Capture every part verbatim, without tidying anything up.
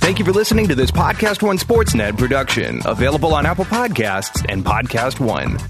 Thank you for listening to this Podcast One Sportsnet production, available on Apple Podcasts and Podcast One.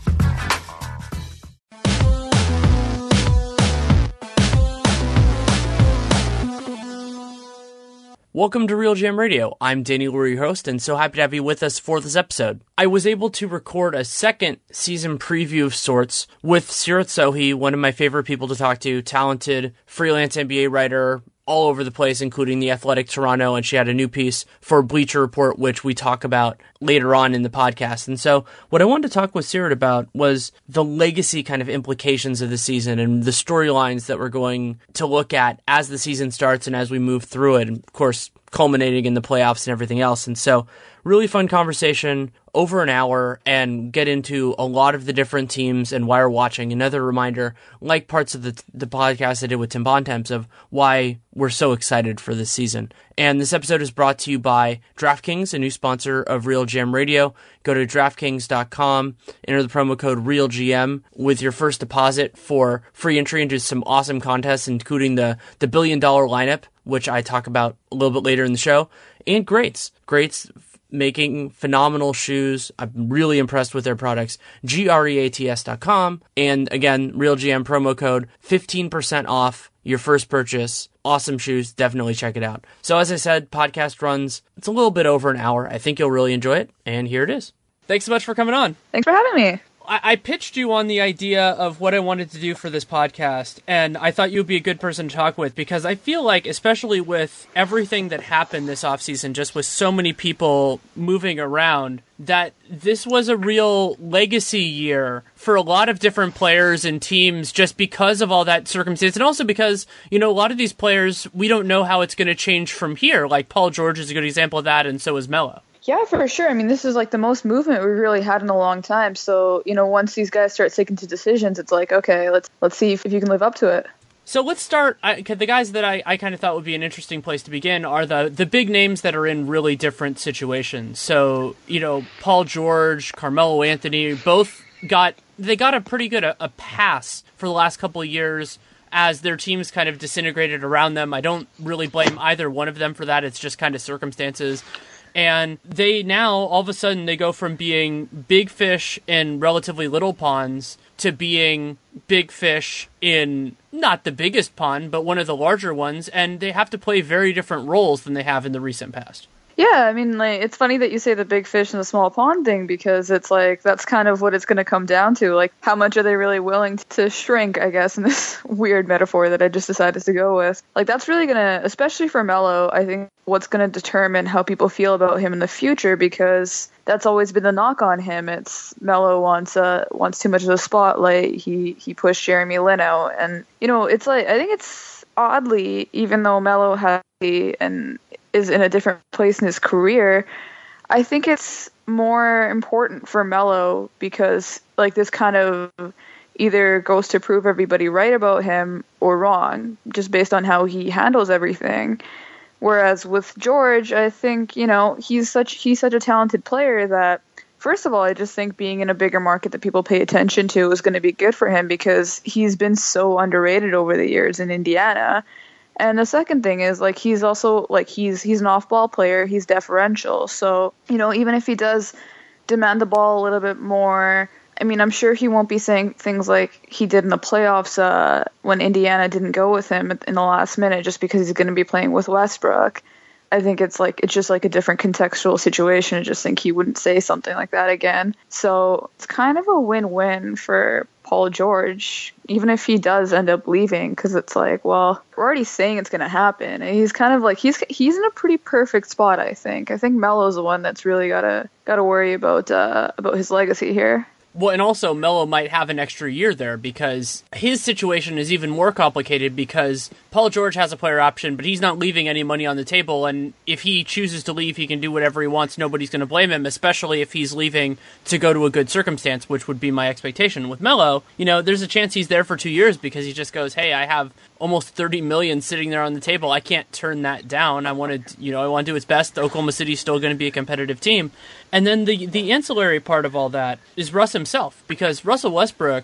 Welcome to Real Jam Radio. I'm Danny Lurie, your host, and so happy to have you with us for this episode. I was able to record a second season preview of sorts with Seerat Sohi, one of my favorite people to talk to, talented freelance N B A writer all over the place, including The Athletic Toronto, and she had a new piece for Bleacher Report, which we talk about later on in the podcast. And so what I wanted to talk with Seerat about was the legacy kind of implications of the season and the storylines that we're going to look at as the season starts and as we move through it, and of course, culminating in the playoffs and everything else. And so really fun conversation, over an hour, and get into a lot of the different teams and why we're watching. Another reminder, like parts of the the podcast I did with Tim Bontemps, of why we're so excited for this season. And this episode is brought to you by DraftKings, a new sponsor of Real Jam Radio. Go to DraftKings dot com, enter the promo code RealGM with your first deposit for free entry into some awesome contests, including the, the billion dollar lineup, which I talk about a little bit later in the show, and Greats. Greats making phenomenal shoes. I'm really impressed with their products. G R E A T S dot com. And again, RealGM promo code, fifteen percent off your first purchase. Awesome shoes. Definitely check it out. So as I said, podcast runs, it's a little bit over an hour. I think you'll really enjoy it. And here it is. Thanks so much for coming on. Thanks for having me. I pitched you on the idea of what I wanted to do for this podcast, and I thought you'd be a good person to talk with, because I feel like, especially with everything that happened this offseason, just with so many people moving around, that this was a real legacy year for a lot of different players and teams just because of all that circumstance, and also because, you know, a lot of these players, we don't know how it's going to change from here. Like, Paul George is a good example of that, and so is Melo. Yeah, for sure. I mean, this is like the most movement we've really had in a long time. So, you know, once these guys start sticking to decisions, it's like, okay, let's let's see if, if you can live up to it. So let's start. I, the guys that I, I kind of thought would be an interesting place to begin are the, the big names that are in really different situations. So, you know, Paul George, Carmelo Anthony, both got, they got a pretty good a, a pass for the last couple of years as their teams kind of disintegrated around them. I don't really blame either one of them for that. It's just kind of circumstances. And they now, all of a sudden, they go from being big fish in relatively little ponds to being big fish in not the biggest pond, but one of the larger ones. And they have to play very different roles than they have in the recent past. Yeah, I mean, like, it's funny that you say the big fish in the small pond thing, because it's like, that's kind of what it's going to come down to. Like, how much are they really willing to shrink, I guess, in this weird metaphor that I just decided to go with. Like, that's really going to, especially for Melo, I think what's going to determine how people feel about him in the future, because that's always been the knock on him. It's Melo wants uh, wants too much of the spotlight. He, he pushed Jeremy Lin out. And, you know, it's like, I think it's oddly, even though Melo has and is in a different place in his career, I think it's more important for Melo because, like, this kind of either goes to prove everybody right about him or wrong, just based on how he handles everything. Whereas with George, I think, you know, he's such he's such a talented player that, first of all, I just think being in a bigger market that people pay attention to is going to be good for him, because he's been so underrated over the years in Indiana. And the second thing is, like, he's also, like, he's he's an off-ball player. He's deferential. So, you know, even if he does demand the ball a little bit more, I mean, I'm sure he won't be saying things like he did in the playoffs uh, when Indiana didn't go with him in the last minute just because he's going to be playing with Westbrook. I think it's like it's just like a different contextual situation. I just think he wouldn't say something like that again. So it's kind of a win-win for Paul George, even if he does end up leaving, because it's like, well, we're already saying it's going to happen. And he's kind of like he's he's in a pretty perfect spot. I think. I think Melo's the one that's really gotta gotta worry about uh, about his legacy here. Well, and also Melo might have an extra year there because his situation is even more complicated because Paul George has a player option, but he's not leaving any money on the table. And if he chooses to leave, he can do whatever he wants. Nobody's going to blame him, especially if he's leaving to go to a good circumstance, which would be my expectation. With Melo, you know, there's a chance he's there for two years because he just goes, hey, I have almost thirty million sitting there on the table. I can't turn that down. I want to, you know, I want to do its best. Oklahoma City's still going to be a competitive team. And then the the ancillary part of all that is Russ himself, because Russell Westbrook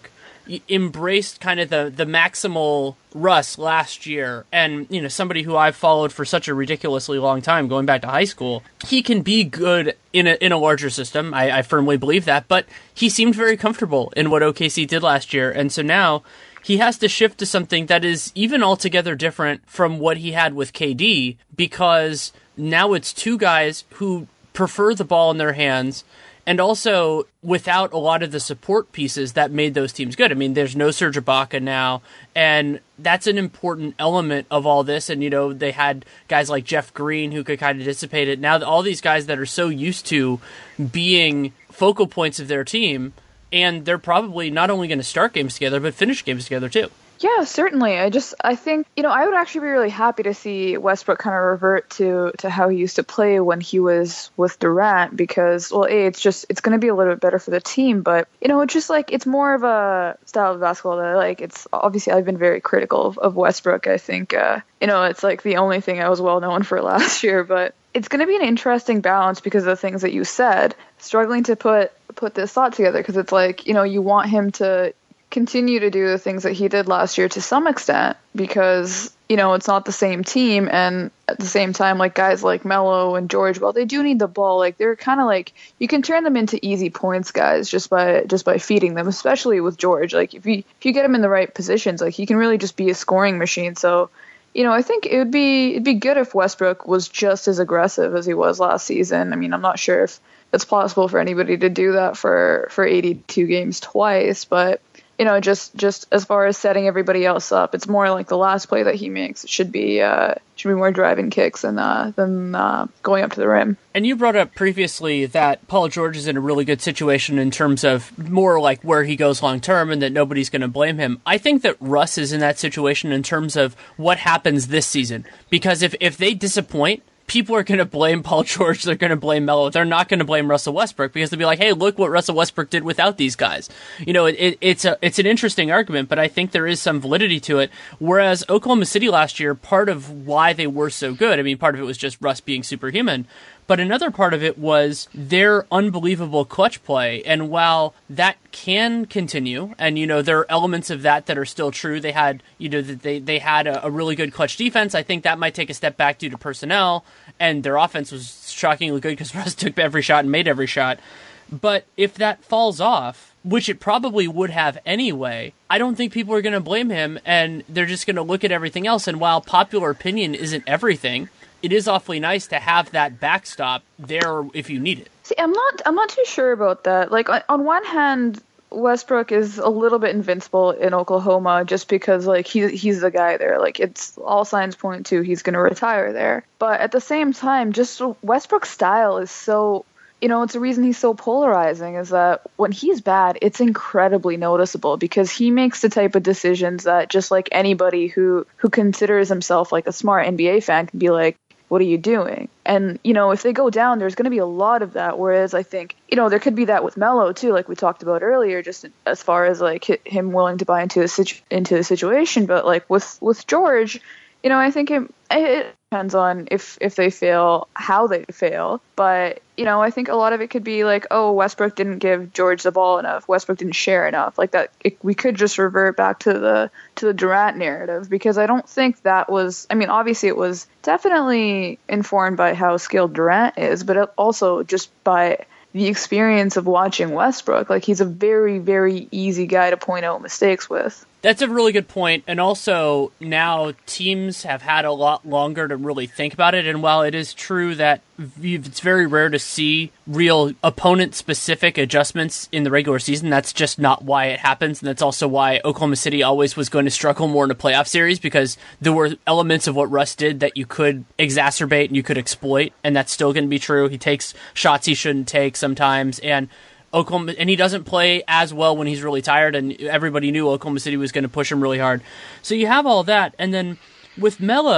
embraced kind of the, the maximal Russ last year, and, you know, somebody who I've followed for such a ridiculously long time, going back to high school, he can be good in a in a larger system. I, I firmly believe that, but he seemed very comfortable in what O K C did last year, and so now he has to shift to something that is even altogether different from what he had with K D, because now it's two guys who prefer the ball in their hands, and also without a lot of the support pieces that made those teams good. I mean, there's no Serge Ibaka now, and that's an important element of all this. And, you know, they had guys like Jeff Green who could kind of dissipate it. Now, all these guys that are so used to being focal points of their team, and they're probably not only going to start games together, but finish games together too. Yeah, certainly. I just, I think, you know, I would actually be really happy to see Westbrook kind of revert to, to how he used to play when he was with Durant, because, well, A, it's just, it's going to be a little bit better for the team, but, you know, it's just like, it's more of a style of basketball that I like. It's, obviously, I've been very critical of, of Westbrook. I think, uh, you know, it's like the only thing I was well known for last year, but it's going to be an interesting balance because of the things that you said, struggling to put, put this thought together, because it's like, you know, you want him to continue to do the things that he did last year to some extent, because, you know, it's not the same team. And at the same time, like guys like Melo and George, well, they do need the ball. Like they're kind of like, you can turn them into easy points guys just by just by feeding them, especially with George. Like if you if you get him in the right positions, like he can really just be a scoring machine. So, you know, I think it would be it'd be good if Westbrook was just as aggressive as he was last season. I mean, I'm not sure if it's possible for anybody to do that for for eighty-two games twice, but you know, just, just as far as setting everybody else up, it's more like the last play that he makes. It should be uh, should be more driving kicks than uh, than uh, going up to the rim. And you brought up previously that Paul George is in a really good situation in terms of more like where he goes long term, and that nobody's going to blame him. I think that Russ is in that situation in terms of what happens this season, because if if they disappoint, people are going to blame Paul George. They're going to blame Melo. They're not going to blame Russell Westbrook, because they'll be like, hey, look what Russell Westbrook did without these guys. You know, it, it, it's a it's an interesting argument, but I think there is some validity to it. Whereas Oklahoma City last year, part of why they were so good, I mean, part of it was just Russ being superhuman, but another part of it was their unbelievable clutch play. And while that can continue, and, you know, there are elements of that that are still true, they had, you know, they, they had a, a really good clutch defense. I think that might take a step back due to personnel, and their offense was shockingly good because Russ took every shot and made every shot. But if that falls off, which it probably would have anyway, I don't think people are going to blame him, and they're just going to look at everything else. And while popular opinion isn't everything, it is awfully nice to have that backstop there if you need it. See, I'm not I'm not too sure about that. Like, on, on one hand, Westbrook is a little bit invincible in Oklahoma just because, like, he, he's the guy there. Like, it's all signs point to he's going to retire there. But at the same time, just Westbrook's style is so, you know, it's the reason he's so polarizing is that when he's bad, it's incredibly noticeable because he makes the type of decisions that just like anybody who, who considers himself like a smart N B A fan can be like, what are you doing? And, you know, if they go down, there's going to be a lot of that. Whereas I think, you know, there could be that with Melo too, like we talked about earlier, just as far as like him willing to buy into a situ- into the situation. But like with, with George, you know, I think it, it depends on if, if they fail, how they fail. But, you know, I think a lot of it could be like, oh, Westbrook didn't give George the ball enough. Westbrook didn't share enough. Like that, it, we could just revert back to the to the Durant narrative because I don't think that was, I mean, obviously it was definitely informed by how skilled Durant is, but it also just by the experience of watching Westbrook. Like he's a very, very easy guy to point out mistakes with. That's a really good point. And also now teams have had a lot longer to really think about it. And while it is true that it's very rare to see real opponent-specific adjustments in the regular season, that's just not why it happens. And that's also why Oklahoma City always was going to struggle more in a playoff series because there were elements of what Russ did that you could exacerbate and you could exploit. And that's still going to be true. He takes shots he shouldn't take sometimes. And Oklahoma, and he doesn't play as well when he's really tired, and everybody knew Oklahoma City was going to push him really hard. So you have all that, and then with Melo,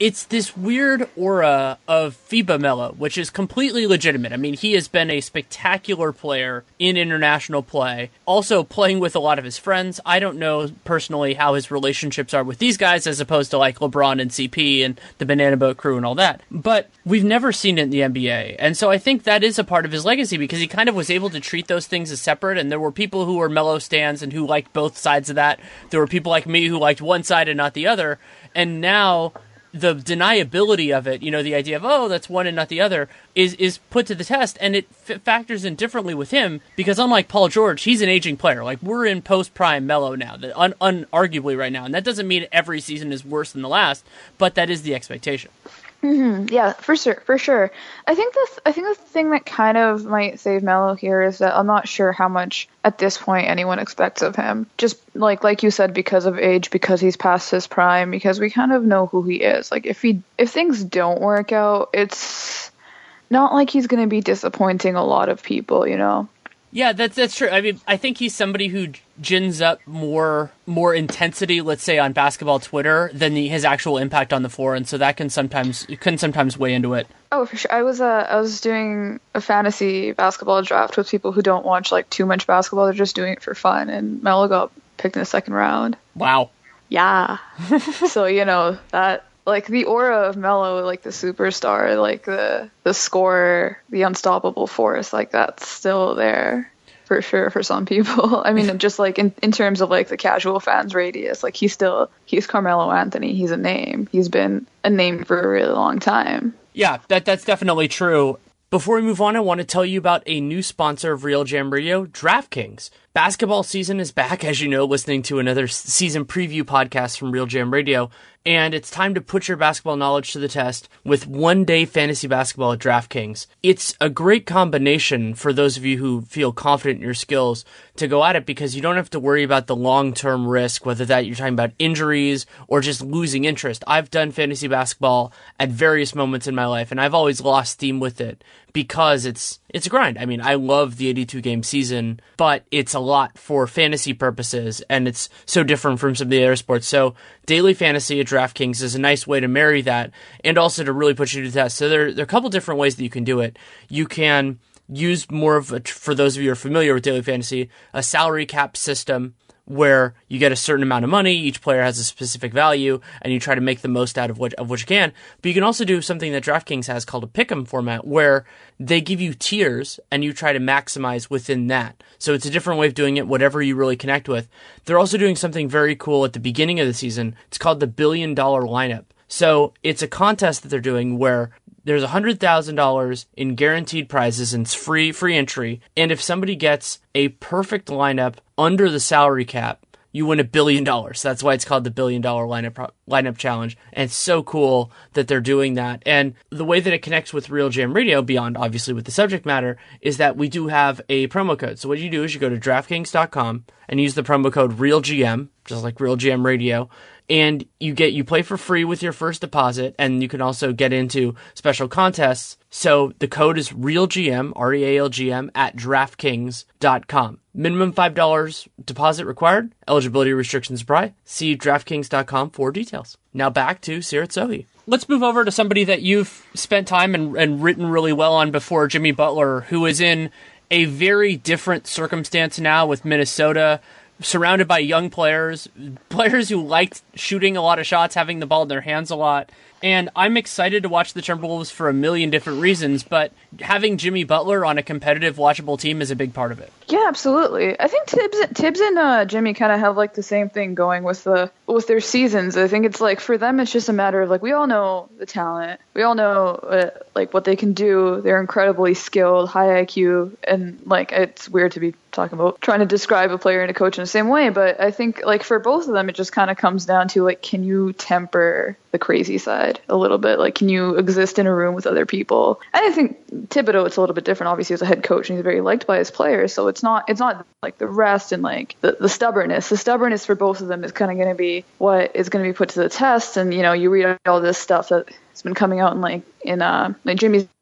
it's this weird aura of FIBA Melo, which is completely legitimate. I mean, he has been a spectacular player in international play, also playing with a lot of his friends. I don't know personally how his relationships are with these guys as opposed to like LeBron and C P and the Banana Boat crew and all that. But we've never seen it in the N B A. And so I think that is a part of his legacy because he kind of was able to treat those things as separate. And there were people who were Melo stans and who liked both sides of that. There were people like me who liked one side and not the other. And now the deniability of it, you know, the idea of, oh, that's one and not the other, is is put to the test, and it f- factors in differently with him, because unlike Paul George, he's an aging player. Like, we're in post-prime Melo now, that un- unarguably right now, and that doesn't mean every season is worse than the last, but that is the expectation. Mm-hmm. Yeah, for sure, for sure. I think the th- I think the thing that kind of might save Melo here is that I'm not sure how much at this point anyone expects of him. Just like like you said, because of age, because he's past his prime, because we kind of know who he is. Like if he if things don't work out, it's not like he's going to be disappointing a lot of people, you know. Yeah, that's that's true. I mean, I think he's somebody who gins up more more intensity, let's say, on basketball Twitter than the, his actual impact on the floor, and so that can sometimes can sometimes weigh into it. Oh, for sure. I was uh, I was doing a fantasy basketball draft with people who don't watch like too much basketball; they're just doing it for fun. And Melo got picked in the second round. Wow. Yeah. So you know that. Like, the aura of Melo, like, the superstar, like, the the scorer, the unstoppable force, like, that's still there, for sure, for some people. I mean, just, like, in, in terms of, like, the casual fans radius, like, he's still, he's Carmelo Anthony, he's a name. He's been a name for a really long time. Yeah, that that's definitely true. Before we move on, I want to tell you about a new sponsor of Real Jam Radio, DraftKings. Basketball season is back, as you know, listening to another season preview podcast from Real Jam Radio, and it's time to put your basketball knowledge to the test with one-day fantasy basketball at DraftKings. It's a great combination for those of you who feel confident in your skills to go at it because you don't have to worry about the long-term risk, whether that you're talking about injuries or just losing interest. I've done fantasy basketball at various moments in my life, and I've always lost steam with it because it's it's a grind. I mean, I love the eighty-two game season, but it's a lot for fantasy purposes, and it's so different from some of the other sports. So daily fantasy at DraftKings is a nice way to marry that and also to really put you to the test. So there, there are a couple different ways that you can do it. You can use more of, a, for those of you who are familiar with daily fantasy, a salary cap system where you get a certain amount of money, each player has a specific value, and you try to make the most out of what of what you can. But you can also do something that DraftKings has called a pick'em format, where they give you tiers, and you try to maximize within that. So it's a different way of doing it, whatever you really connect with. They're also doing something very cool at the beginning of the season. It's called the Billion Dollar Lineup. So it's a contest that they're doing where there's one hundred thousand dollars in guaranteed prizes, and it's free free entry. And if somebody gets a perfect lineup under the salary cap, you win a billion dollars. That's why it's called the Billion Dollar Lineup Lineup Challenge. And it's so cool that they're doing that. And the way that it connects with Real Jam Radio, beyond obviously with the subject matter, is that we do have a promo code. So what you do is you go to DraftKings dot com and use the promo code RealGM, just like Real Jam Radio. And you get you play for free with your first deposit, and you can also get into special contests. So the code is RealGM, R E A L G M, at DraftKings dot com. Minimum five dollars deposit required. Eligibility restrictions apply. See DraftKings dot com for details. Now back to Seerat Sohi. Let's move over to somebody that you've spent time and, and written really well on before, Jimmy Butler, who is in a very different circumstance now with Minnesota, surrounded by young players, players who liked shooting a lot of shots, having the ball in their hands a lot. And I'm excited to watch the Timberwolves for a million different reasons, but having Jimmy Butler on a competitive, watchable team is a big part of it. Yeah, absolutely. I think Tibbs, Tibbs and uh, Jimmy kind of have like the same thing going with the with their seasons. I think it's like for them, it's just a matter of like we all know the talent, we all know uh, like what they can do. They're incredibly skilled, high I Q, and like it's weird to be talking about trying to describe a player and a coach in the same way, but I think like for both of them, it just kind of comes down to like, can you temper the crazy side a little bit? Like, can you exist in a room with other people? And I think Thibodeau, it's a little bit different. Obviously, as a head coach, and he's very liked by his players, so it's not it's not like the rest and like the, the stubbornness. The stubbornness for both of them is kind of going to be what is going to be put to the test. And you know, you read all this stuff that has been coming out in like in uh like Jimmy's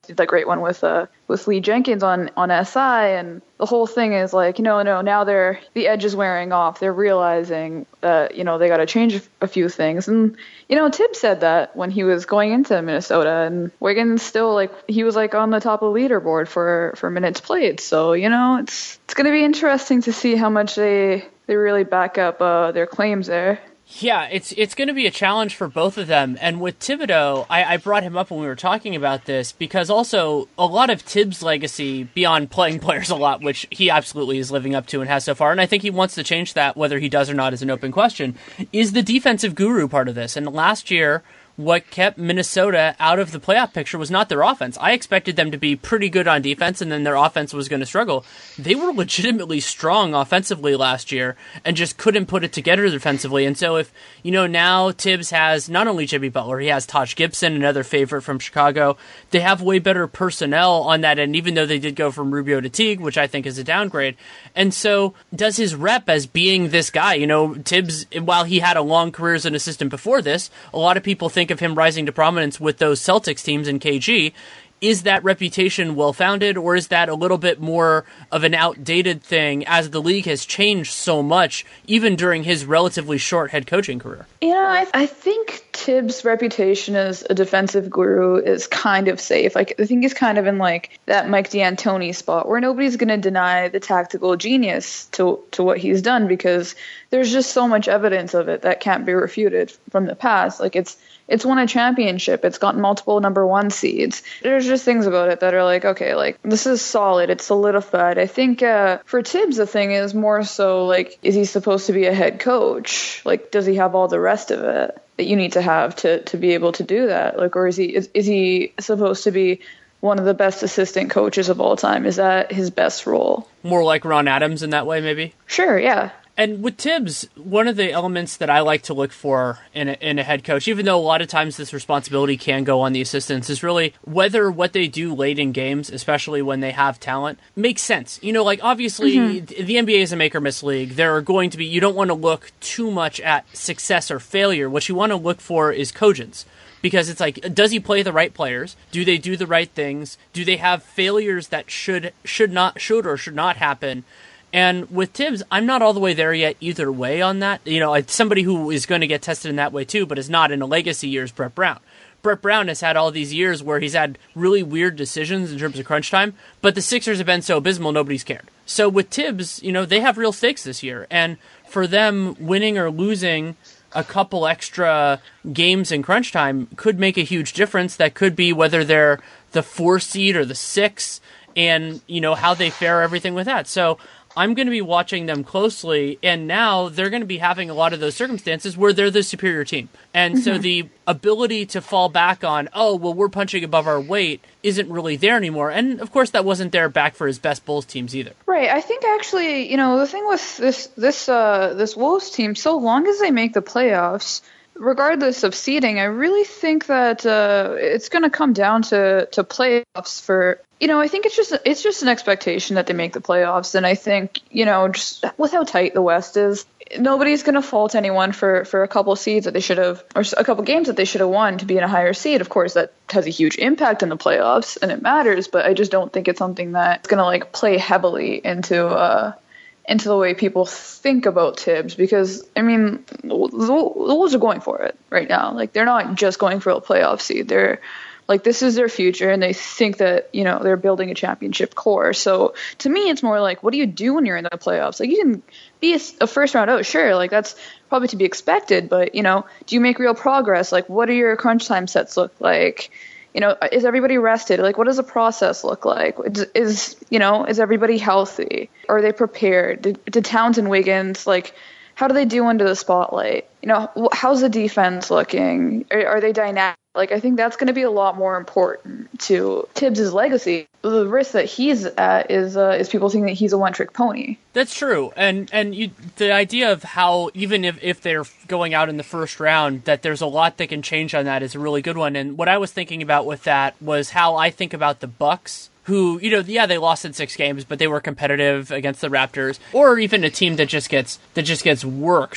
did that great one with uh with Lee Jenkins on on S I, and the whole thing is like, you know, no, now they're the edge is wearing off. They're realizing that, you know, they got to change a few things. And, you know, Tibbs said that when he was going into Minnesota, and Wiggins still, like, he was like on the top of the leaderboard for, for minutes played. So, you know, it's it's going to be interesting to see how much they they really back up uh, their claims there. Yeah, it's it's going to be a challenge for both of them. And with Thibodeau, I, I brought him up when we were talking about this because also a lot of Tibbs' legacy, beyond playing players a lot, which he absolutely is living up to and has so far, and I think he wants to change that, whether he does or not is an open question, is the defensive guru part of this. And last year, what kept Minnesota out of the playoff picture was not their offense. I expected them to be pretty good on defense, and then their offense was going to struggle. They were legitimately strong offensively last year and just couldn't put it together defensively. And so if, you know, now Tibbs has not only Jimmy Butler, he has Taj Gibson, another favorite from Chicago. They have way better personnel on that end, even though they did go from Rubio to Teague, which I think is a downgrade. And so does his rep as being this guy, you know, Tibbs, while he had a long career as an assistant before this, a lot of people think of him rising to prominence with those Celtics teams in K G. Is that reputation well-founded, or is that a little bit more of an outdated thing as the league has changed so much, even during his relatively short head coaching career? You know, I, I think Tibbs' reputation as a defensive guru is kind of safe. Like, I think he's kind of in like that Mike D'Antoni spot where nobody's going to deny the tactical genius to to what he's done, because there's just so much evidence of it that can't be refuted from the past. Like, it's It's won a championship. It's gotten multiple number one seeds. There's just things about it that are like, okay, like, this is solid. It's solidified. I think uh, for Tibbs, the thing is more so, like, is he supposed to be a head coach? Like, does he have all the rest of it that you need to have to, to be able to do that? Like, or is he is, is he supposed to be one of the best assistant coaches of all time? Is that his best role? More like Ron Adams in that way, maybe? Sure, yeah. And with Tibbs, one of the elements that I like to look for in a, in a head coach, even though a lot of times this responsibility can go on the assistants, is really whether what they do late in games, especially when they have talent, makes sense. You know, like, obviously, mm-hmm. the N B A is a make-or-miss league. There are going to be, you don't want to look too much at success or failure. What you want to look for is cogence. Because it's like, does he play the right players? Do they do the right things? Do they have failures that should should not should or should not happen? And with Tibbs, I'm not all the way there yet either way on that. You know, it's somebody who is going to get tested in that way too, but is not in a legacy year is Brett Brown. Brett Brown has had all these years where he's had really weird decisions in terms of crunch time, but the Sixers have been so abysmal, nobody's cared. So with Tibbs, you know, they have real stakes this year. And for them, winning or losing a couple extra games in crunch time could make a huge difference. That could be whether they're the four seed or the six, and, you know, how they fare, everything with that. So I'm going to be watching them closely, and now they're going to be having a lot of those circumstances where they're the superior team. And mm-hmm. so the ability to fall back on, oh, well, we're punching above our weight, isn't really there anymore. And, of course, that wasn't there back for his best Bulls teams either. Right. I think, actually, you know, the thing with this this uh, this Wolves team, so long as they make the playoffs, regardless of seeding, I really think that uh, it's going to come down to, to playoffs for, you know, I think it's just it's just an expectation that they make the playoffs. And I think, you know, just with how tight the West is, nobody's going to fault anyone for, for a couple seeds that they should have, or a couple games that they should have won to be in a higher seed. Of course, that has a huge impact in the playoffs, and it matters, but I just don't think it's something that's going to, like, play heavily into uh, into the way people think about Tibbs, because, I mean, the Wolves are going for it right now. Like, they're not just going for a playoff seed. They're, like, this is their future, and they think that, you know, they're building a championship core. So, to me, it's more like, what do you do when you're in the playoffs? Like, you can be a, a first round out, sure, like, that's probably to be expected, but, you know, do you make real progress? Like, what do your crunch time sets look like? You know, is everybody rested? Like, what does the process look like? Is, is you know, is everybody healthy? Are they prepared? Did, did Towns and Wiggins, like, how do they do under the spotlight? You know, how's the defense looking? Are, are they dynamic? Like, I think that's going to be a lot more important to Tibbs' legacy. The risk that he's at is uh, is people thinking that he's a one-trick pony. That's true. And and you, the idea of how, even if, if they're going out in the first round, that there's a lot that can change on that is a really good one. And what I was thinking about with that was how I think about the Bucks, who, you know, yeah, they lost in six games, but they were competitive against the Raptors, or even a team that just gets that just gets worked.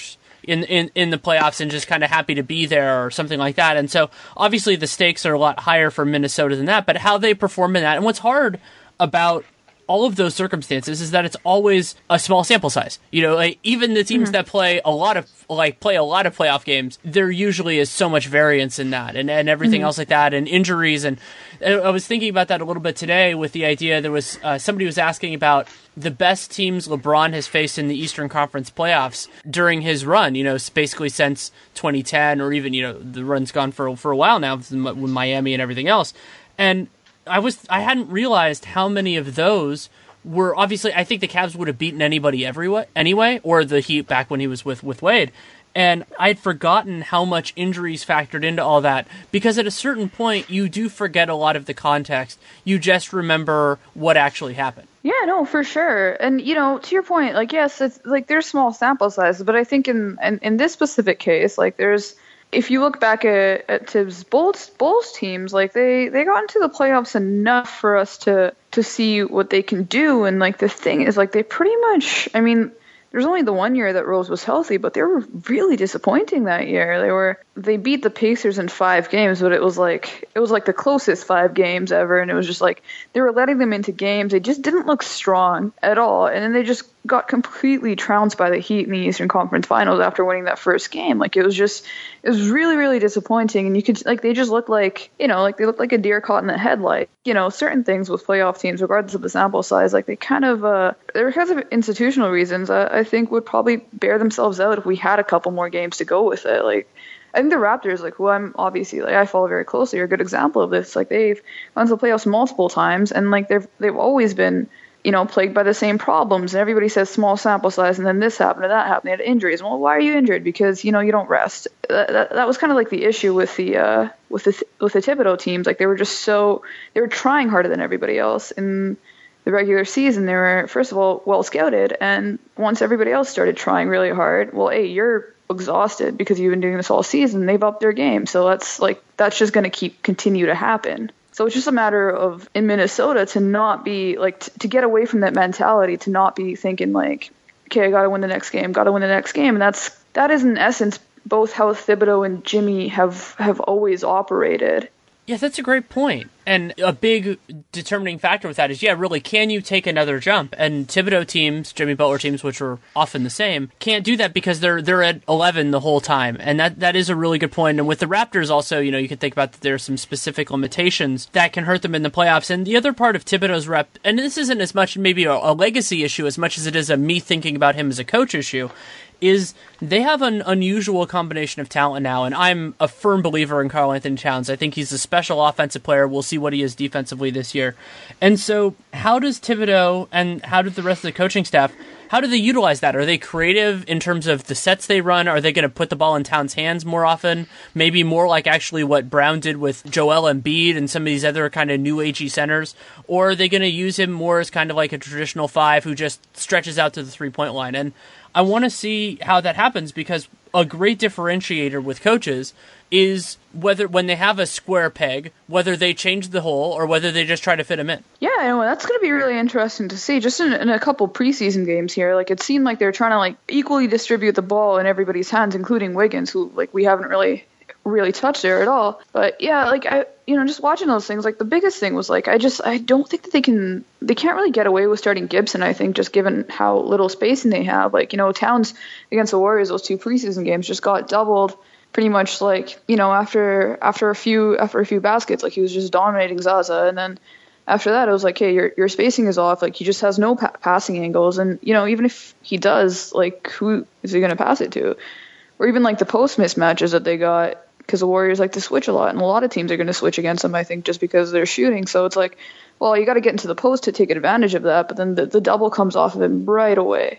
in, in, in the playoffs and just kind of happy to be there or something like that. And so obviously the stakes are a lot higher for Minnesota than that, but how they perform in that. And what's hard about all of those circumstances is that it's always a small sample size. You know, like, even the teams mm-hmm. that play a lot of like play a lot of playoff games, there usually is so much variance in that, and, and everything mm-hmm. else like that, and injuries. And I was thinking about that a little bit today with the idea there was uh, somebody was asking about the best teams LeBron has faced in the Eastern Conference playoffs during his run. You know, basically since twenty ten, or even you know the run's gone for for a while now with Miami and everything else, and. I was I hadn't realized how many of those were obviously. I think the Cavs would have beaten anybody everywhere anyway, or the Heat back when he was with, with Wade. And I'd forgotten how much injuries factored into all that, because at a certain point you do forget a lot of the context. You just remember what actually happened. Yeah, no, for sure. And, you know, to your point, like, yes, it's like there's small sample sizes, but I think in, in, in this specific case, like there's, if you look back at, at Tibbs' Bulls, Bulls teams, like they, they got into the playoffs enough for us to, to see what they can do. And like the thing is, like they pretty much, I mean, there's only the one year that Rose was healthy, but they were really disappointing that year. They were they beat the Pacers in five games, but it was like it was like the closest five games ever, and it was just like they were letting them into games. They just didn't look strong at all, and then they just got completely trounced by the Heat in the Eastern Conference Finals after winning that first game. Like it was just it was really really disappointing, and you could like they just looked like you know like they looked like a deer caught in the headlight. You know, certain things with playoff teams, regardless of the sample size, like they kind of uh, they're because of institutional reasons. I, I think would probably bear themselves out if we had a couple more games to go with it. Like I think the Raptors, like who I'm obviously like I follow very closely, are a good example of this. Like they've gone to the playoffs multiple times, and like they've they've always been you know plagued by the same problems. And everybody says small sample size, and then this happened and that happened. They had injuries. Well, why are you injured? Because you know you don't rest. That, that, that was kind of like the issue with the uh, with the with the Thibodeau teams. Like they were just so they were trying harder than everybody else in the regular season. They were first of all well scouted, and once everybody else started trying really hard, well, hey, you're exhausted because you've been doing this all season. They've upped their game, so that's like that's just going to keep continue to happen. So it's just a matter of in Minnesota to not be like t- to get away from that mentality, to not be thinking like, okay, I got to win the next game, got to win the next game, and that's that is in essence both how Thibodeau and Jimmy have have always operated. Yeah, that's a great point. And a big determining factor with that is, yeah, really, can you take another jump? And Thibodeau teams, Jimmy Butler teams, which are often the same, can't do that because they're they're at eleven the whole time. And that, that is a really good point. And with the Raptors also, you know, you can think about that there's some specific limitations that can hurt them in the playoffs. And the other part of Thibodeau's rep, and this isn't as much maybe a, a legacy issue as much as it is a me thinking about him as a coach issue, is they have an unusual combination of talent now, and I'm a firm believer in Karl Anthony Towns. I think he's a special offensive player. We'll see what he is defensively this year. And so how does Thibodeau and how did the rest of the coaching staff, how do they utilize that? Are they creative in terms of the sets they run? Are they going to put the ball in Towns' hands more often? Maybe more like actually what Brown did with Joel Embiid and some of these other kind of new agey centers? Or are they going to use him more as kind of like a traditional five who just stretches out to the three-point line? And I want to see how that happens, because a great differentiator with coaches is whether when they have a square peg, whether they change the hole or whether they just try to fit them in. Yeah, I know, that's going to be really interesting to see. Just in, in a couple preseason games here, like it seemed like they're trying to like equally distribute the ball in everybody's hands, including Wiggins, who like we haven't really really touched there at all. But yeah, like I, you know, just watching those things, like the biggest thing was like I just I don't think that they can they can't really get away with starting Gibson. I think just given how little spacing they have, like you know, Towns against the Warriors, those two preseason games just got doubled pretty much like you know after after a few after a few baskets, like he was just dominating Zaza, and then after that it was like, hey, your your spacing is off, like he just has no pa- passing angles, and you know even if he does, like who is he going to pass it to, or even like the post mismatches that they got. Because the Warriors like to switch a lot, and a lot of teams are going to switch against them, I think, just because they're shooting. So it's like, well, you got to get into the post to take advantage of that, but then the, the double comes off of him right away.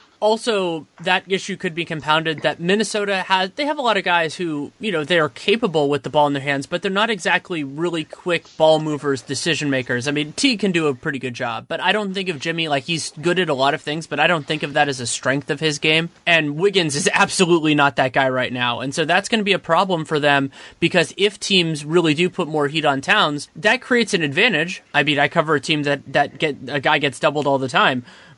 Also, that issue could be compounded that Minnesota has, they have a lot of guys who, you know, they are capable with the ball in their hands, but they're not exactly really quick ball movers, decision makers. I mean, T can do a pretty good job, but I don't think of Jimmy, like he's good at a lot of things, but I don't think of that as a strength of his game. And Wiggins is absolutely not that guy right now. And so that's going to be a problem for them, because if teams really do put more heat on Towns, that creates an advantage. I mean, I cover a team that, that get a guy gets doubled all the time.